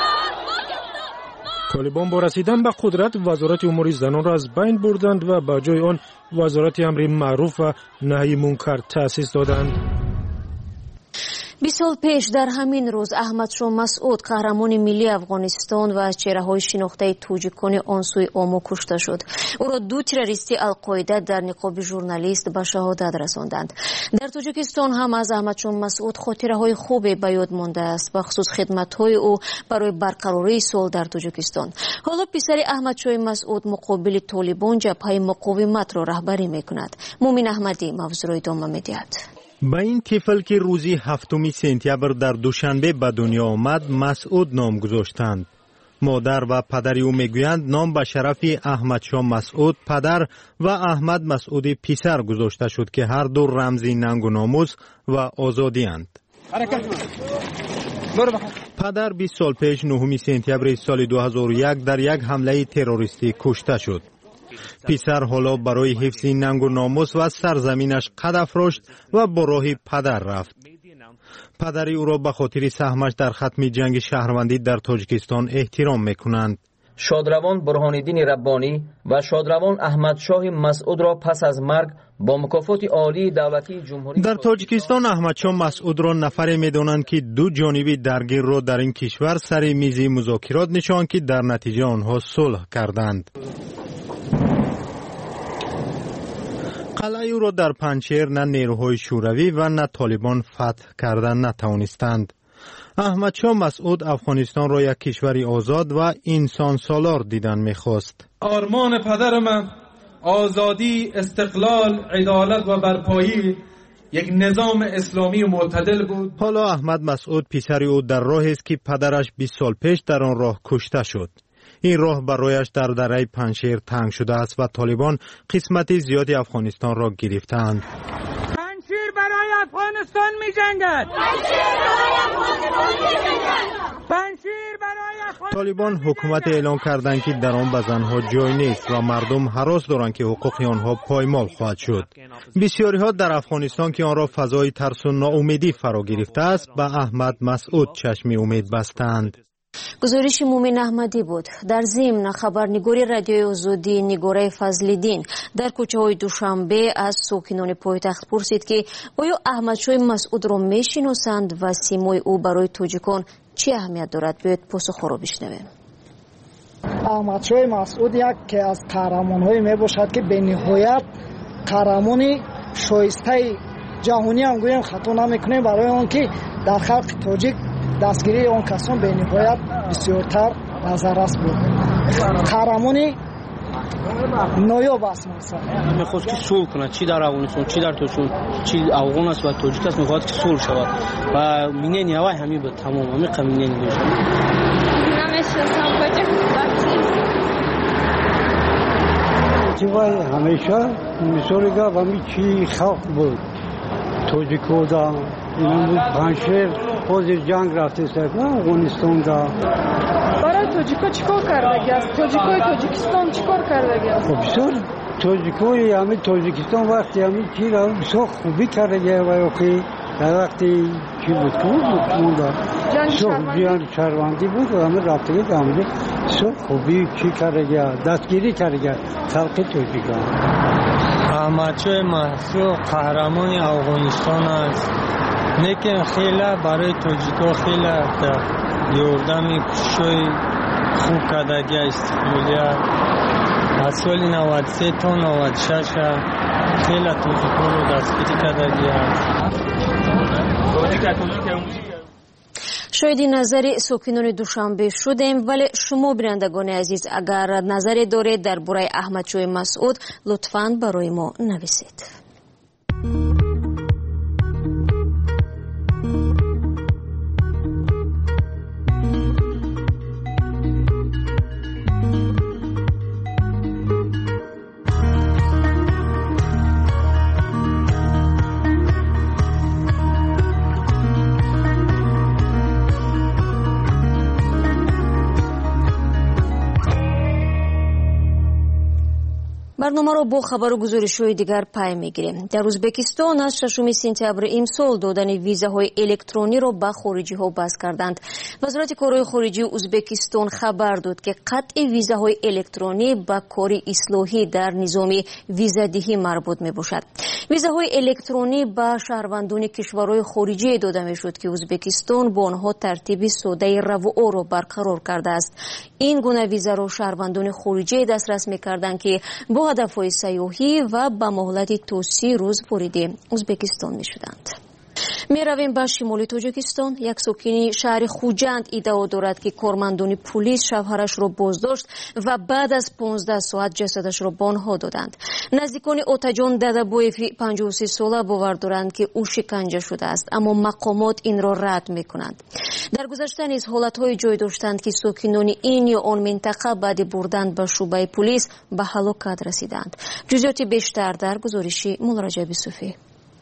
طالبان با رسیدن به قدرت وزارت امور زنان را از بین بردند و به جای آن وزارت امر معروف و نهی منکر تأسیس دادند. بیست سال پیش در همین روز احمد شاه مسعود قهرمان ملی افغانستان و از چهره‌های شناخته تاجیکان آن سوی آمو کشته شد. او را دو تروریست القاعده در نقاب ژورنالیست به شهادت رساندند. در تاجیکستان هم از احمد شاه مسعود خاطره‌های خوبی به یاد مانده است، بخصوص خدمت‌های او برای برقراری صلح در تاجیکستان. حالا پسر احمد شاه مسعود مقابل طالبان جبهه مقاومت را رهبری می‌کند. مومن احمدی موضوع را ادامه می‌دهد. به این طفل که روزی هفتم سپتامبر در دوشنبه به دنیا آمد مسعود نام گذاشتند. مادر و پدر او میگویند نام به شرف احمدشاه مسعود پدر و احمد مسعود پسر گذاشته شد که هر دو رمزی ننگ و ناموس و آزادی اند. پدر بیست سال پیش نهم سپتامبر سال دو هزار و یک در یک حمله تروریستی کشته شد. پسر حالا برای حفظ ننگ و ناموس و سرزمینش قد افراشت و با راه پدر رفت. پدر او را به خاطر سهمش در ختم جنگ شهروندی در تاجیکستان احترام میکنند. شادروان برهانالدین ربانی و شادروان احمدشاه مسعود را پس از مرگ با مکافات عالی دولتی جمهوری در تاجیکستان احمدشاه مسعود را نفری میدانند که دو جانبی درگیر را در این کشور سر میز مذاکرات نشاند که در نتیجه آنها صلح کردند. قلعه او را در پنجشیر نه نیروهای شوروی و نه طالبان فتح کردن نتوانستند. احمدشاه مسعود افغانستان را یک کشور آزاد و انسان سالار دیدن میخواست. آرمان پدر من آزادی، استقلال، عدالت و برپایی یک نظام اسلامی و معتدل بود. حالا احمد مسعود پسر او در راهی است که پدرش بیست سال پیش در آن راه کشته شد. این راه برایش در دره پنجشیر تنگ شده است و طالبان قسمت زیادی افغانستان را گرفتند. پنجشیر برای افغانستان می جنگد. پنجشیر برای افغانستان. طالبان حکومت اعلان کردند که در آن به زنها جای نیست و مردم هراس دارند که حقوق آنها پایمال خواهد شد. بسیاری ها در افغانستان که آن را فضای ترس و ناامیدی فرا گرفته است به احمد مسعود چشم امید بستند. گزارش مومن احمدی بود. در ضمن خبرنگار رادیوی آزادی نگاره فضل‌الدین در کوچه های دوشنبه از ساکنان پایتخت پرسید که آیا احمدشاه مسعود را میشناسند و سیمای او برای تاجیکان چه اهمیت دارد؟ باید پاسخ را بشنویم. احمدشاه مسعود یکی از قهرمان‌های میباشد که به نهایت قهرمانی شایسته جهانی هم گویم خطا نمیکنه، برای آن که در خلق تاجیک دستگیری آن کسان به نهایت بسیارتر نظر است بود. قهرمانی نایاب است. مثلا میخواست که صلح کنه، چی در افغانستان چی در تاجیکستان، چی افغان است و تاجیک است، میخواد که صلح شود و مینه نیوای همین بود. تمام همین قمینه نیوش نمیشناسم کجا جوای همیشه مثال گفت همین چی خلق بود تاجیکودا این بود پنجشیر حاضر جنگ رفته سر افغانستان دا. برای تاجیکا چیکار کرده است؟ تاجیکای تاجیکستان چیکار کرده است؟ خب بسیار تاجیکای همین تاجیکستان وقتی همین چی را بسیار خوبی کرده و اوکی در وقتی چی بود که بود دا جنگ شهروندی بود و همین رفته که همین بسیار خوبی چی کرده دستگیری کرده خلق تاجیکان. احمدشاه مسعود قهرمان افغانستان است، لیکن خیلی برای تاجیکا خیلی یاردم کشای خوب کردگی استقلالیت از سال نود و سه تا نود و شش خیلی تاجیکا رو دستگیری کردگی است. شاید نظر ساکنان دوشنبه شدیم، ولی شما بینندگان عزیز اگر نظری دارید درباره احمدشاه مسعود لطفاً برای ما نویسید. برنامه را با خبر و گزارش‌های دیگر پی می‌گیریم. در ازبکستان از ششم سپتامبر امسال دادن ویزاهای الکترونی را به خارجی‌ها بس کردند. وزارت کارهای خارجه ازبکستان خبر داد که قطع ویزاهای الکترونی به کار اصلاحی در نظام ویزادهی مربوط می‌باشد. ویزاهای الکترونی به شهروندان کشورهای خارجی داده می‌شد که ازبکستان با آنها ترتیب ساده رواع را برقرار کرده است. این گونه ویزا را شهروندان خارجی دسترس می‌کردند که با هدف‌های سیاحی و به مهلت تا سی روز وارد ازبکستان می‌شدند. میرویم به شمال تاجیکستان. یک ساکن شهر خوجند ادعا دارد که کارمندان پلیس شوهرش را بازداشت و بعد از پانزده ساعت جسدش را به آنها دادند. نزدیکان اوتاجان دادابویف پنجاه و سه ساله باور دارند که او شکنجه شده است، اما مقامات این را رد میکنند. در گذشته نیز حالتهای جای داشتند که ساکنان این یا آن منطقه بعد بردن به شعبه پلیس به هلاکت رسیدند. جزئیات بیشتر در گزارش مولا رجب یوسفی.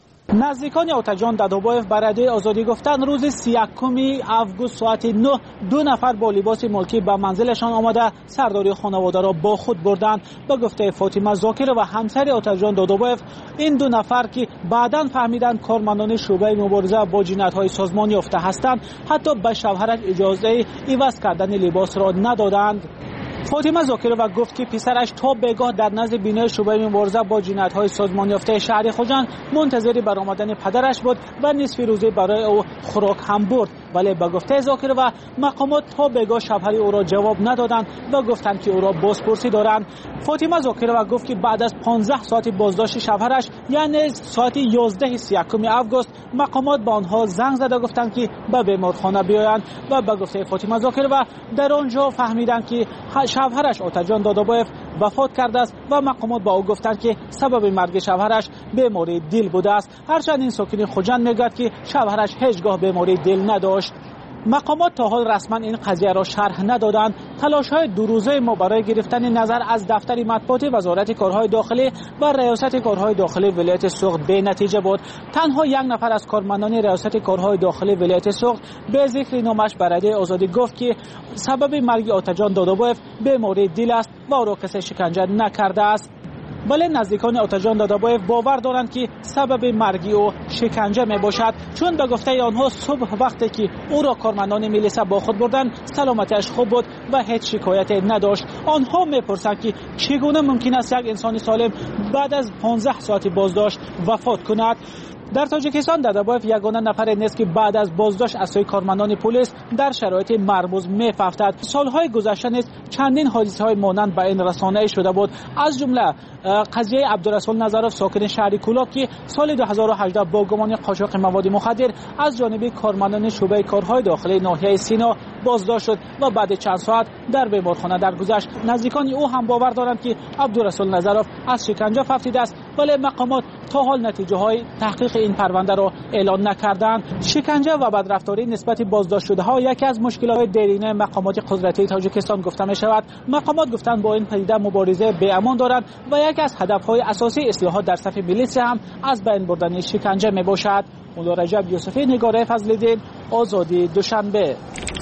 نزدیکان اوتاجان دادابویف بر رادیوی آزادی گفتند روز سی و یکم آگوست ساعت نه دو نفر با لباس ملکی به منزلشان آمده سرداری خانواده را با خود بردند. به گفته فاطمه زاکر و همسر اوتاجان دادابویف، این دو نفر که بعداً فهمیدند کارمندان شعبه مبارزه با جنایت‌های سازمان یافته هستند، حتی به شوهرش اجازه عوض کردن لباس را ندادند. فاطمه زاکر و گفت که پسرش تا بگاه در نزد بینای شعبه مبارزه با جنایت‌های سازمان یافته شهر خوجند منتظر برآمدن پدرش بود و نصف روزه برای او خوراک هم برد، ولی به گفته زاکر و مقامات تا بگاه شوهر او را جواب ندادند و گفتند که او را بازپرسی دارند. فاطمه زاکر و گفت که بعد از پانزده ساعت بازداشت شوهرش، یعنی ساعت یازده سی و یکم آگوست، مقامات به آنها زنگ زده گفتند که به بیمارخانه بیایند و به گفته فاطمه زاکر و در آنجا فهمیدند که شوهرش اوتاجان دادابویف وفات کرده است و مقامات با او گفتند که سبب مرگ شوهرش بیماری دل بوده است، هرچند این ساکن خوجند میگوید که شوهرش هیچگاه بیماری دل نداشت. مقامات تا حال رسما این قضیه را شرح ندادند. تلاش‌های دو روزه ما برای گرفتن نظر از دفتر مطبوعات وزارت کارهای داخلی و ریاست کارهای داخلی ولایت سوخت بی نتیجه بود. تنها یک نفر از کارمندان ریاست کارهای داخلی ولایت سوخت به ذکر نامش بر رادیوی آزادی گفت که سبب مرگ اوتاجان دادابویف بیماری دل است و او را کسی شکنجه نکرده است. ولی نزدیکان اوتاجان دادابویف باور دارند که سبب مرگ او شکنجه می باشد، چون به گفته آنها صبح وقتی که او را کارمندان میلیسا با خود بردند سلامتیش خوب بود و هیچ شکایتی نداشت. آنها میپرسند که چگونه ممکن است یک انسان سالم بعد از پانزده ساعت بازداشت وفات کند. در تاجیکستان دادابویف یگانه نفر نیست که بعد از بازداشت از سوی کارمندان پلیس در شرایط مرموز می‌افتد. سالهای گذشته نیز چندین حادثه‌های مانند به این رسانه شده بود، از جمله قضیه عبدالرسول نظروف ساکن شهر کولاک که سال دو هزار و هجده با گمان قاچاق مواد مخدر از جانب کارمندان شعبه کارهای داخلی ناحیه سینا بازداشت شد و بعد چند ساعت در بیمارخانه درگذشت. نزدیکان او هم باور دارند که عبدالرسول نظروف از شکنجه رفته است، ولی مقامات تا حال نتیجه های تحقیق این پرونده را اعلان نکردند. شکنجه و بدرفتاری نسبت بازداشت شده ها یکی از مشکلات دیرینه مقامات قدرتی تاجیکستان گفته می شود. مقامات گفتند با این پدیده مبارزه به امان دارند و یکی از هدفهای اساسی اصلاحات در صف میلیسیا هم از بین بردن شکنجه می باشد. مولا رجب یوسفی، نگاره فضل‌الدین، آزادی دوشنبه.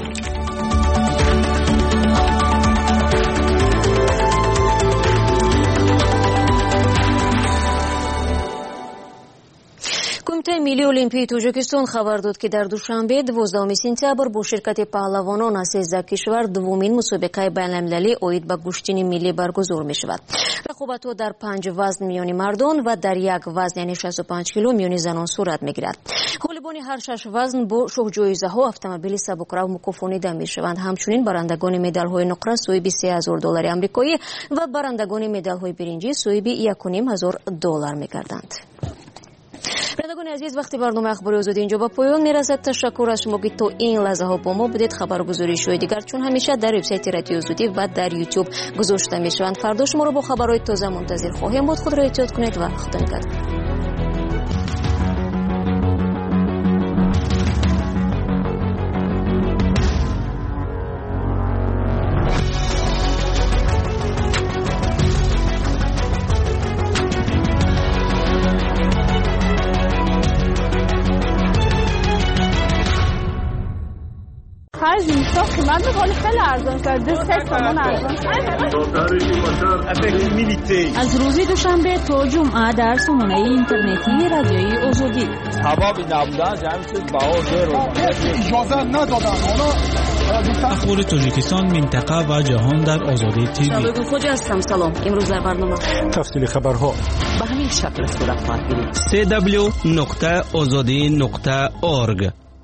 کمیته ملی المپیک تاجیکستان خبر داد که در دوشنبه دوازدهم سپتامبر با شرکت پهلوانان از سیزده کشور دومین مسابقه بین‌المللی اوید به گشتین ملی برگزار می شود. رقابت‌ها در پنج وزن میان مردان و در یک وزن یعنی شصت و پنج کیلو میان زنان صورت می گیرد. غالبان هر شش وزن با شوق جایزه‌ها اتومبیل سبک‌رو مکافانیده می شوند. همچنین برندگان مدال‌های نقره سوی بیست هزار دلار آمریکایی و برندگان مدال‌های برنجی سوی یک و نیم هزار دلار می گردند. بینندگان عزیز، وقتی برنامه اخباری آزادی اینجا با پایان میرسد. تشکر از شما که تا این لحظه ها با ما بودید. خبرگزاری شوی دیگر چون همیشه در وبسایت رادیو آزادی و در یوتیوب گذاشته میشوند. فردا شما رو با خبرهای تازه منتظر خواهیم بود. خود را احتیاط کنید و خدا نگهدار. قیمت می‌کنه خیلی ارزان کرده، سه تومن ارزان. از روز دوشنبه تا جمعه در سامانه اینترنتی رادیوی آزادی. سبب نبودن جمع شد بها زیرو. اجازه ندادن. اخبار تاجیکستان، منطقه و جهان در آزادی تیوی. شبکه خوجا هستم. سلام. امروز در برنامه تفصیل خبرها به همین شکل صورت خواهد گرفت. دبلیو دبلیو دبلیو دات آزادی دات اورگ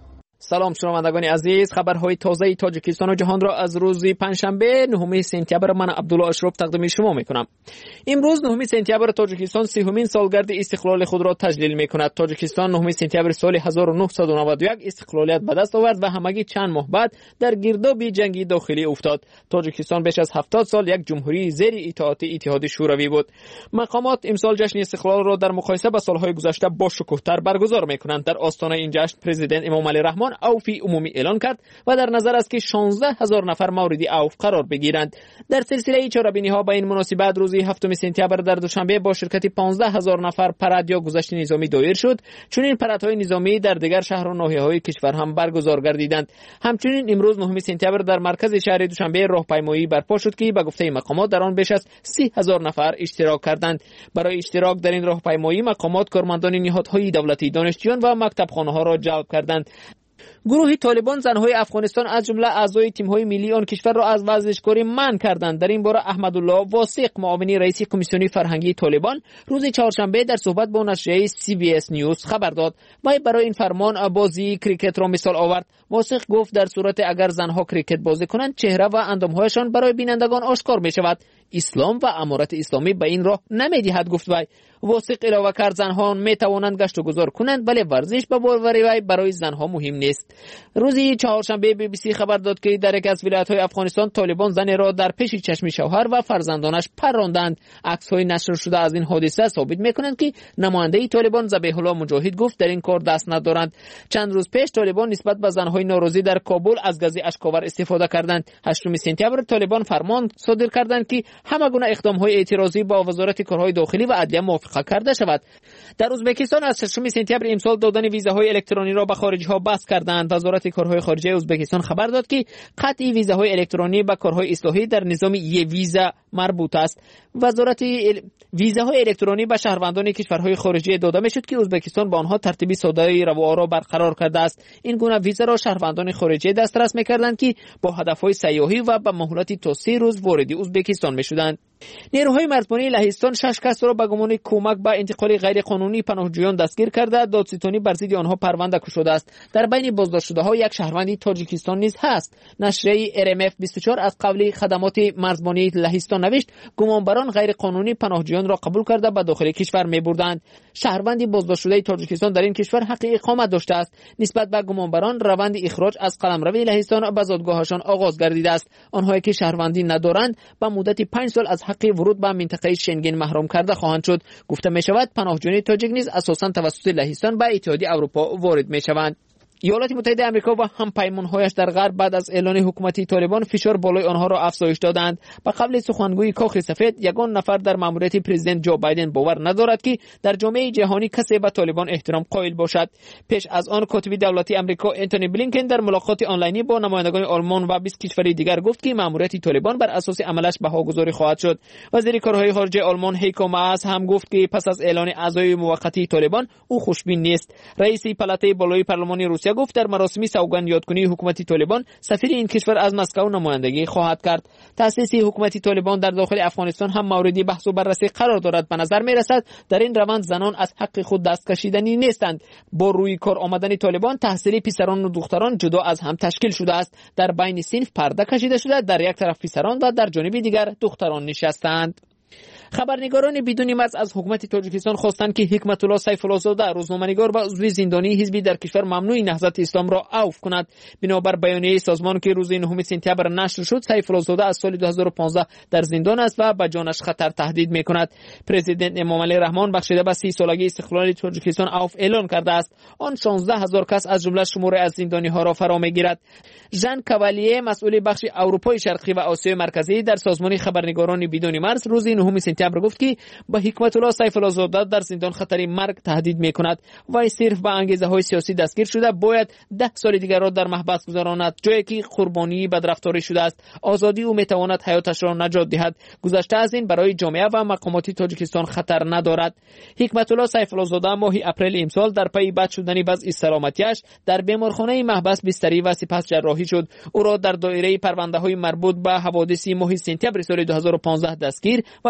سلام شنوندگان عزیز، خبرهای تازه تاجیکستان و جهان را از روز پنجشنبه نهم سپتامبر من عبدالله اشرف تقدیم شما میکنم. امروز نهم سپتامبر تاجیکستان سیومین سالگرد استقلال خود را تجلیل میکند. تاجیکستان نهم سپتامبر سال هزار و نهصد و نود و یک استقلالیت به دست آورد و همگی چند ماه بعد در گرداب جنگی داخلی افتاد. تاجیکستان بیش از هفتاد سال یک جمهوری زیر اطاعت اتحاد شوروی بود. مقامات امسال جشن استقلال را در مقایسه با سالهای گذشته با شکوه‌تر برگزار میکنند. در آستانه این جشن پرزیدنت امام علی رحمان عوفی عمومی اعلان کرد و در نظر است که شانزده هزار نفر مورد عوف قرار بگیرند. در سلسله چاره‌بینی ها با این مناسبت روز هفتم سپتامبر در دوشنبه با شرکت پانزده هزار نفر پرد یا گذشت نظامی دایر شد. چنین پرادهای نظامی در دیگر شهر و ناحیه‌های کشور هم برگزار گردیدند. همچنین امروز نهم سپتامبر در مرکز شهر دوشنبه راهپیمایی برپا شد که به گفته مقامات در آن بیش از سی هزار نفر اشتراک کردند. برای اشتراک در این راهپیمایی مقامات کارمندان نهادهای دولتی، دانشجویان و مکتبخانه‌ها را جلب کردند. گروه طالبان زنهای افغانستان از جمله اعضای تیم‌های ملی آن کشور را از ورزشکاری منع کردند. در این باره احمدالله واثق، معاون رئیس کمیسیون فرهنگی طالبان، روز چهارشنبه در صحبت با نشریه سی بی اس نیوز خبر داد و برای این فرمان بازی کریکت را مثال آورد. واثق گفت در صورت اگر زنها کریکت بازی کنند چهره و اندام‌هایشان برای بینندگان آشکار می‌شود. اسلام و امارت اسلامی به این راه نمی‌دهد، گفت وی. واثق علاوه کرد زنها می‌توانند گشت و گذار کنند ولی ورزش به باور وی برای زنها مهم نیست. روزی چهارشنبه بی بی سی خبر داد که در یک از ولایت‌های افغانستان طالبان زن را در پیش چشم شوهر و فرزندانش پراندند. عکس‌های نشر شده از این حادثه ثابت می‌کنند که نماینده طالبان ذبیح الله مجاهد گفت در این کار دست ندارند. چند روز پیش طالبان نسبت به زن‌های ناراضی در کابل از گاز اشک‌آور استفاده کردند. هشتم سپتامبر طالبان فرمان صادر کردند که همه گونه اقدام‌های اعتراضی با وزارت کارهای داخلی و عدلیه موافقه کرده شود. در ازبکستان از ششم سپتامبر امسال دادن ویزاهای الکترونی را به خارجی‌ها بس کردند. وزارت کارهای خارجه ازبکستان خبر داد که قطع ویزاهای الکترونی به کارهای اصلاحی در نظام ی ویزا مربوط است. وزارت ال... ویزاهای الکترونی به شهروندان کشورهای خارجی داده میشد که ازبکستان با آنها ترتیب ساده روا را برقرار کرده است. این گونه ویزا را شهروندان خارجی دسترس می‌کردند که با هدف‌های سیاحی و به مهلت تا سه روز وارد ازبکستان می‌شدند. نیروهای مرزبانی لهستان شش کس را به گمان کمک به انتقال غیر قانونی پناهجویان دستگیر کرده. دادستانی بر ضد آنها پرونده گشوده است. در بین بازداشت شده‌ها یک شهروندی تاجیکستان نیز هست. نشریه ار ام اف بیست و چهار از قبل خدمات مرزبانی لهستان نوشت گمانبران غیر قانونی پناهجویان را قبول کرده به داخل کشور می‌بردند. شهروندی بازداشت شده تاجیکستان در این کشور حق اقامت داشته است. نسبت به گمانبران روند اخراج از قلمرو لهستان به زادگاهشان آغاز گردیده است. آنهایی که شهروندی ندارند به مدت پنج سال از حق ورود به منطقه شنگن محروم کرده خواهند شد. گفته می شود پناهجویان تاجیک نیز اساساً توسط لهستان به اتحادیه اروپا وارد می شوند. ایالات متحده آمریکا و همپیمان‌هایش در غرب بعد از اعلان حکومتی طالبان فشار بالای آنها را افزایش دادند. با قبل سخنگوی کاخ سفید یگان نفر در مأموریت پرزیدنت جو بایدن باور ندارد که در جامعه جهانی کسی به طالبان احترام قائل باشد. پیش از آن کاتب دولتی آمریکا انتونی بلینکن در ملاقات آنلاینی با نمایندگان آلمان و بیست کشور دیگر گفت که مأموریت طالبان بر اساس عملش بهاگذاری خواهد شد. وزیر کارهای خارجه آلمان هیکو ماس هم گفت که پس از اعلان اعضای موقتی طالبان او خوشبین نیست. رئیس پالاتای بالای پارلمان روسیه گفت در مراسم سوگند یادکنی حکومت طالبان سفیر این کشور از مسکو نمایندگی خواهد کرد. تأسیس حکومت طالبان در داخل افغانستان هم مورد بحث و بررسی قرار دارد. به نظر می رسد در این روند زنان از حق خود دست کشیدنی نیستند. با روی کار آمدن طالبان تحصیل پسران و دختران جدا از هم تشکیل شده است. در بین صنف پرده کشیده شده، در یک طرف پسران و در جانب دیگر دختران نشستند. خبرنگاران بدون مرز از حکومت تاجیکستان خواستند که حکمت الله سیف الله زاده روزنامه‌نگار و عضو زندانی حزبی در کشور ممنوع نهضت اسلام را عفو کند. بنابر بیانیه سازمان که روز نهم سپتامبر نشر شد، سیف الله زاده از سال دو هزار و پانزده در زندان است و به جانش خطر تهدید می‌کند. پرزیدنت امام علی رحمان بخشیده به سی سالگی استقلال تاجیکستان عفو اعلان کرده است. آن شانزده هزار کس از جمله شمار از زندانی‌ها را فرا می‌گیرد. ژان کاوالیه مسئول بخش اروپای شرقی و آسیای مرکزی در سازمان خبرنگاران بدون مرز روز نهم سپتامبر گفت که با حکمت الله سیف الله زاده در زندان خطر مرگ تهدید می‌کند. وی صرف به انگیزه‌های سیاسی دستگیر شده باید ده سال دیگر را در محبس گذراند، جایی که قربانی بدرفتاری شده است. آزادی او می‌تواند حیاتش را نجات دهد. گذشته از این برای جامعه و مقامات تاجیکستان خطر ندارد. حکمت الله سیف الله زاده ماه اپریل امسال در پی بد شدن وضع سلامتیش در بیمارخانه محبس بستری و سپس جراحی شد. او را در دایره پرونده‌های مربوط به حوادث ماه سپتامبر سال دو هزار و پانزده دستگیر و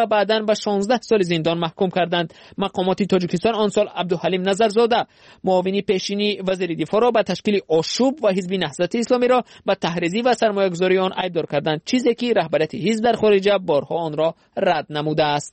و بعداً به شانزده سال زندان محکوم کردند. مقامات تاجیکستان آن سال عبدالحلیم نظرزاده معاونی پیشینی وزیر دفاع را به تشکیل آشوب و حزب نهضت اسلامی را به تحریزی و سرمایه‌گذاری آن ایبدار کردند، چیزی که رهبریت حزب در خارج بارها آن را رد نموده است.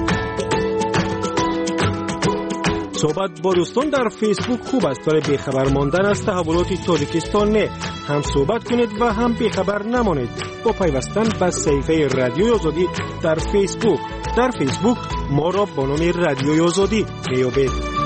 صحبت با دوستان در فیسبوک خوب است، ولی بیخبر ماندن از تحولات تاجیکستان نه. هم صحبت کنید و هم بیخبر نمانید با پیوستن به صفحه رادیوی آزادی در فیسبوک. در فیسبوک ما را با نام رادیوی آزادی میابید.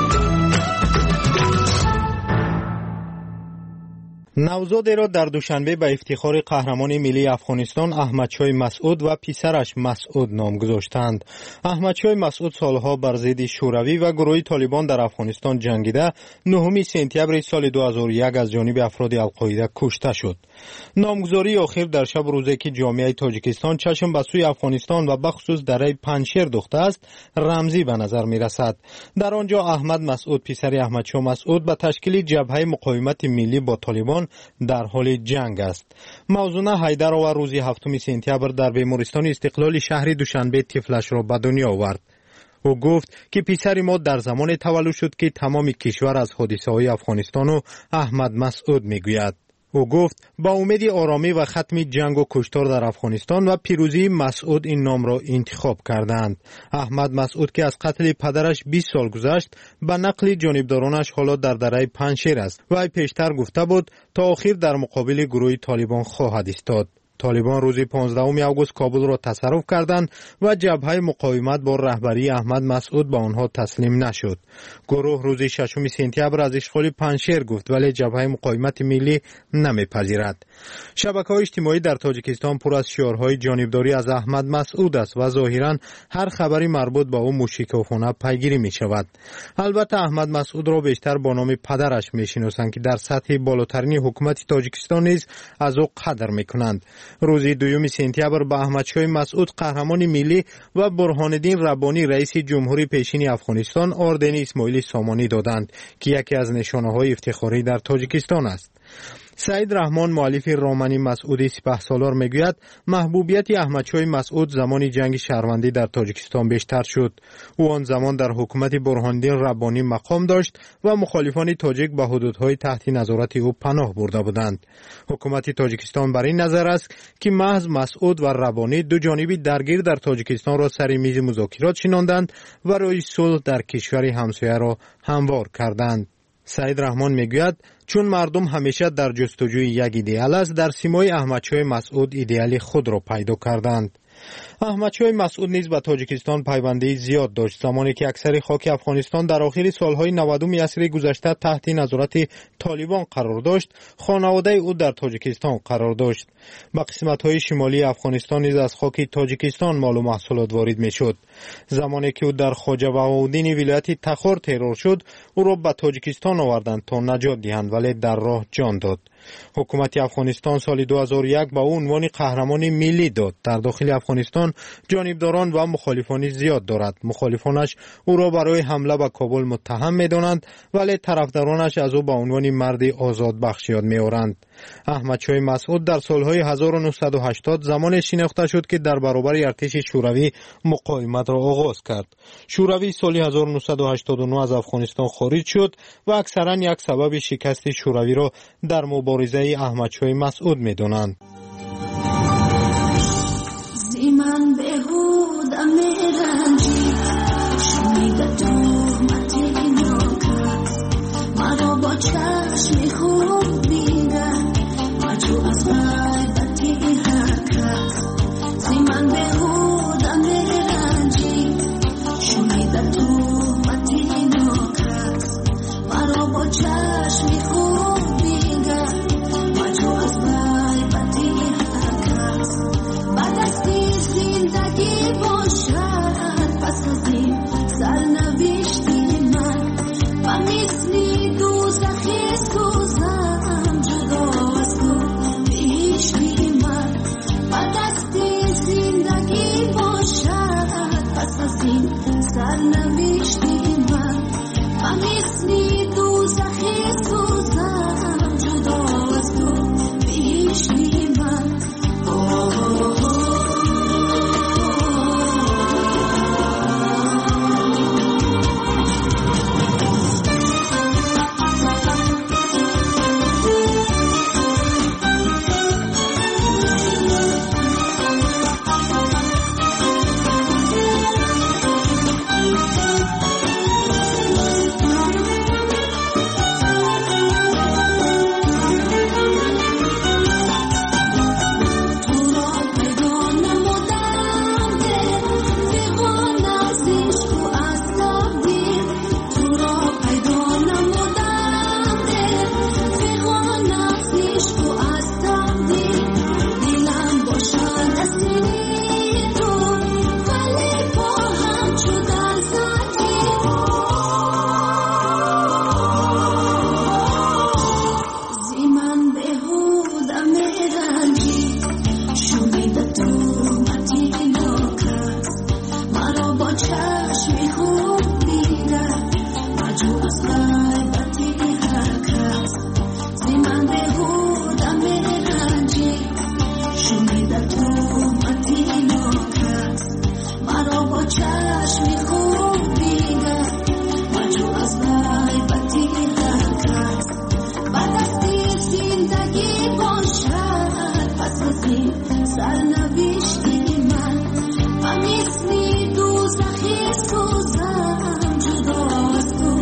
نوزادی را در دوشنبه به افتخار قهرمان ملی افغانستان احمدشاه مسعود و پسرش مسعود نام گذاشتند. احمدشاه مسعود سالها بر ضد شوروی و گروه طالبان در افغانستان جنگیده نهم سپتامبر سال دو هزار و یک از جانب افراد القاعده کشته شد. نامگذاری آخر در شب روزی که جامعه تاجیکستان چشم به سوی افغانستان و بخصوص دره پنجشیر دوخته است رمزی به نظر می رسد. در آنجا احمد مسعود پسر احمدشاه مسعود به تشکیل جبهه مقاومت ملی با طالبان در حال جنگ است. موضوع حیدر و روز هفتم سپتامبر در بیمارستان استقلال شهر دوشنبه طفلش را به دنیا آورد. او گفت که پسر ما در زمان تولد شد که تمام کشور از حادثه های افغانستان و احمد مسعود می گوید. او گفت با امید آرامی و ختم جنگ و کشتار در افغانستان و پیروزی مسعود این نام را انتخاب کردند. احمد مسعود که از قتل پدرش بیست سال گذشت به نقل جانبدارانش حالا در دره پنجشیر است و پیشتر گفته بود تا آخر در مقابل گروه طالبان خواهد ایستاد. طالبان روز پانزدهم آگوست کابل را تصرف کردند و جبهه مقاومت با رهبری احمد مسعود به آنها تسلیم نشد. گروه روز ششم سپتامبر از اشغال پنجشیر گفت ولی جبهه مقاومت ملی نمیپذیرد. شبکه‌های اجتماعی در تاجیکستان پر از شعارهای جانبداری از احمد مسعود است و ظاهراً هر خبری مربوط به او مشکوکانه پیگیری می شود. البته احمد مسعود را بیشتر با نام پدرش میشناسند که در سطح بالاترین حکومت تاجیکستان نیز از او قدر میکنند. روز دوم سپتامبر به احمدشاه مسعود قهرمان ملی و برهانالدین ربانی رئیس جمهوری پیشین افغانستان اردن اسماعیل سامانی دادند که یکی از نشانه‌های افتخاری در تاجیکستان است. سعید رحمان مؤلف رمان مسعودی سپهسالار میگوید محبوبیت احمدشاه مسعود زمان جنگ شهروندی در تاجیکستان بیشتر شد. او آن زمان در حکومت برهانالدین ربانی مقام داشت و مخالفان تاجیک به حدودهای تحت نظارت او پناه برده بودند. حکومت تاجیکستان بر این نظر است که محض مسعود و ربانی دو جانبی درگیر در تاجیکستان را سر میز مذاکرات شناندند و راه صلح در کشور همسایه را هموار کردند. سعید رحمان میگوید چون مردم همیشه در جستجوی یک ایدئال است در سیمای احمدشاه مسعود ایدئال خود را پیدا کردند. احمدشاه مسعود نیز به تاجیکستان پیوندی زیاد داشت. زمانی که اکثر خاک افغانستان در آخر سالهای نودم عصر گذشته تحت نظارت طالبان قرار داشت، خانواده او در تاجیکستان قرار داشت. به قسمت‌های شمالی افغانستان نیز از خاک تاجیکستان مال و محصولات وارد می‌شد. زمانی که او در خواجه بهاءالدین ولایت تخار ترور شد، او را به تاجیکستان آوردند تا نجات دهند ولی در راه جان داد. حکومت افغانستان سال دو هزار و یک به او عنوان قهرمان ملی داد. در داخل افغانستان جانبداران و مخالفان زیاد دارد. مخالفانش او را برای حمله به کابل متهم می‌دانند ولی طرفدارانش از او به عنوان مرد آزاد بخش یاد می‌آورند. احمدشاه مسعود در سالهای هزار و نهصد و هشتاد زمان شناخته شد که در برابر ارتش شوروی مقاومت را آغاز کرد. شوروی سال هزار و نهصد و هشتاد و نه از افغانستان خارج شد و اکثرا یک سبب شکست شوروی را در مبارزه احمدشاه مسعود می‌دانند. زیمان بهود امیرانجی شنید تهمت ناکس مرا با چشم خوب بیدن مجو از غیبتی هرکس زیمان بهود امیرانجی شنید تهمت ناکس مرا با چشم خوب بیدن مجو از غیبتی سازیم سرنوشتی من من اسمی دوزخی سوزم جدا از تو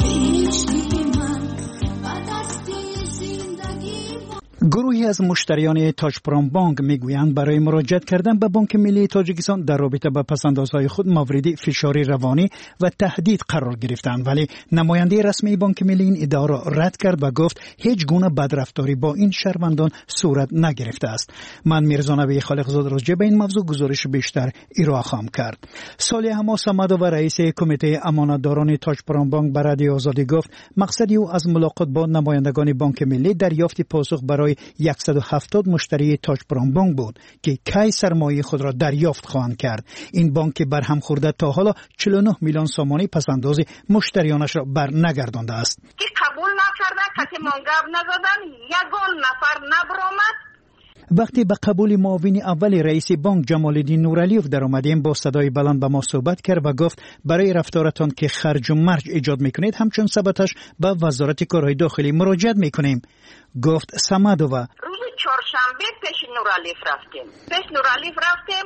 بهشتی من و دستی زندگی. گروهی از مشتریان تاجپرام بانک میگویند برای مراجعت کردن به بانک ملی تاجیکستان در رابطه با پسندازهای خود مورد فشار روانی و تهدید قرار گرفتند، ولی نماینده رسمی بانک ملی این ادعا را رد کرد و گفت هیچ گونه بدرفتاری با این شهروندان صورت نگرفته است. من میرزا نبی خالقزاد راجع به این موضوع گزارش بیشتر ارائه خواهم کرد. صالح حماس احمد و رئیس کمیته امانتداران تاجپرام بانک به رادیو آزادی گفت مقصد او از ملاقات با نمایندگان بانک ملی دریافت پاسخ برای صد و هفتاد مشتری تاجپرام بانک بود که کی سرمایه خود را دریافت خواهند کرد. این بانک برهم خورده تا حالا چهل و نه میلیون سامانی پسنداز مشتریانش را بر نگردانده است. که قبول نکرده، کسی منگب نزدن، یگان نفر نبرامد. وقتی به قبول معاون اول رئیس بانک جمال الدین نورعلیوف در آمدیم با صدای بلند به ما صحبت کرد و گفت برای رفتارتان که خرج و مرج ایجاد میکنید همچون ثبتش به وزارت کارهای داخلی مراجعت میکنیم. گفت سمدووا روز چهارشنبه پیش نورعلیوف رفتیم پیش نورعلیوف رفتیم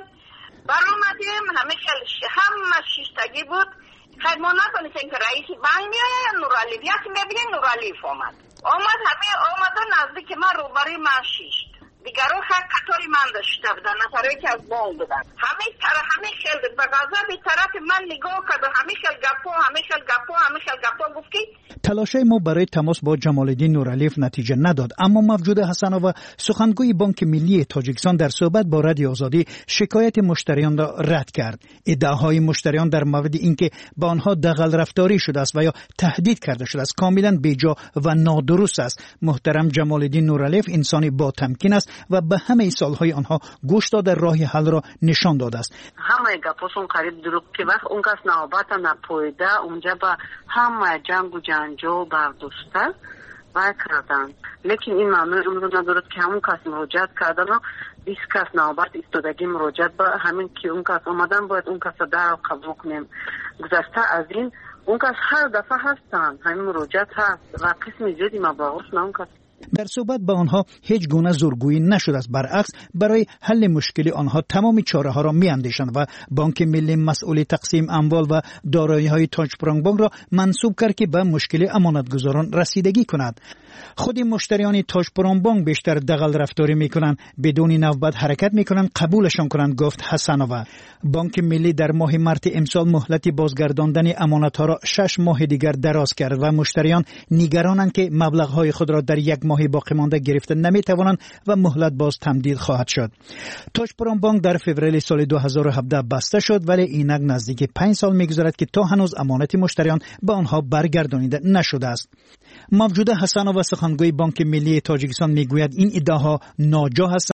برآمدیم همه همه شیشتگی بود. خیر ما ندانستیم که رئیس بانک میآید یا نورعلیوف. یکی میبینیم نورعلیوف آمد آمد همه آمد و نزدیک من روبروی من شیشت. دیگران خیلی قطاری من داشته بودن، نفرهایی که از بانک بودن. همه طرف همه خیل به غضب به طرف من نگاه کرد و همه خیل گپا همه خیل گپا همه خیل گپا گفت که تلاش ما برای تماس با جمال الدین نورعلیوف نتیجه نداد، اما موجود حسنووا سخنگوی بانک ملی تاجیکستان در صحبت با رادیو آزادی شکایت مشتریان را رد کرد. ادعاهای مشتریان در مورد اینکه با آنها دغل رفتاری شده است و یا تهدید کرده شده است کاملا بیجا و نادرست است. محترم جمال الدین نورعلیوف انسانی با تمکین است و به همه سالهای آنها گوش داده راه حل را نشان داده است. همه گپاشون قریب دروغ که وقت اون کس نوبت نپویده اونجا به همه جنگ و جنجال برداشته و کردن. لیکن این معامله امروز ندارد که همون کس مراجعت کردن و بیست کس نوبت ایستادگی مراجعت به همین که اون کس آمدن باید اون کس در قبول کنیم. گذشته از این اون کس هر دفعه هستن همین مراجعت هست و قسم زیادی مبلغش نه اون کس. در صحبت با آنها هیچ گونه زورگویی نشده است، برعکس برای حل مشکل آنها تمام چاره ها را می اندیشند و بانک ملی مسئول تقسیم اموال و دارایی های تاجپرام بانک را منصوب کرد که به مشکل امانتگزاران رسیدگی کند. خود مشتریان تاجپرام بانک بیشتر دغل رفتاری میکنند، بدون نوبت حرکت میکنند، قبولشان کنند، گفت حسنووا. بانک ملی در ماه مارس امسال مهلت بازگرداندن امانت ها را شش ماه دیگر دراز کرد و مشتریان نگرانند که مبلغ های خود را در یک ماه باقی مانده گرفته نمیتوانند و مهلت باز تمدید خواهد شد. تاجپرام بانک در فوریه سال دو هزار و هفده بسته شد، ولی اینک نزدیک پنج سال میگذرد که تا هنوز امانت مشتریان به آنها برگردانیده نشده است. موجود حسنووا سخنگوی بانک ملی تاجیکستان میگوید این ادعاها ناجا است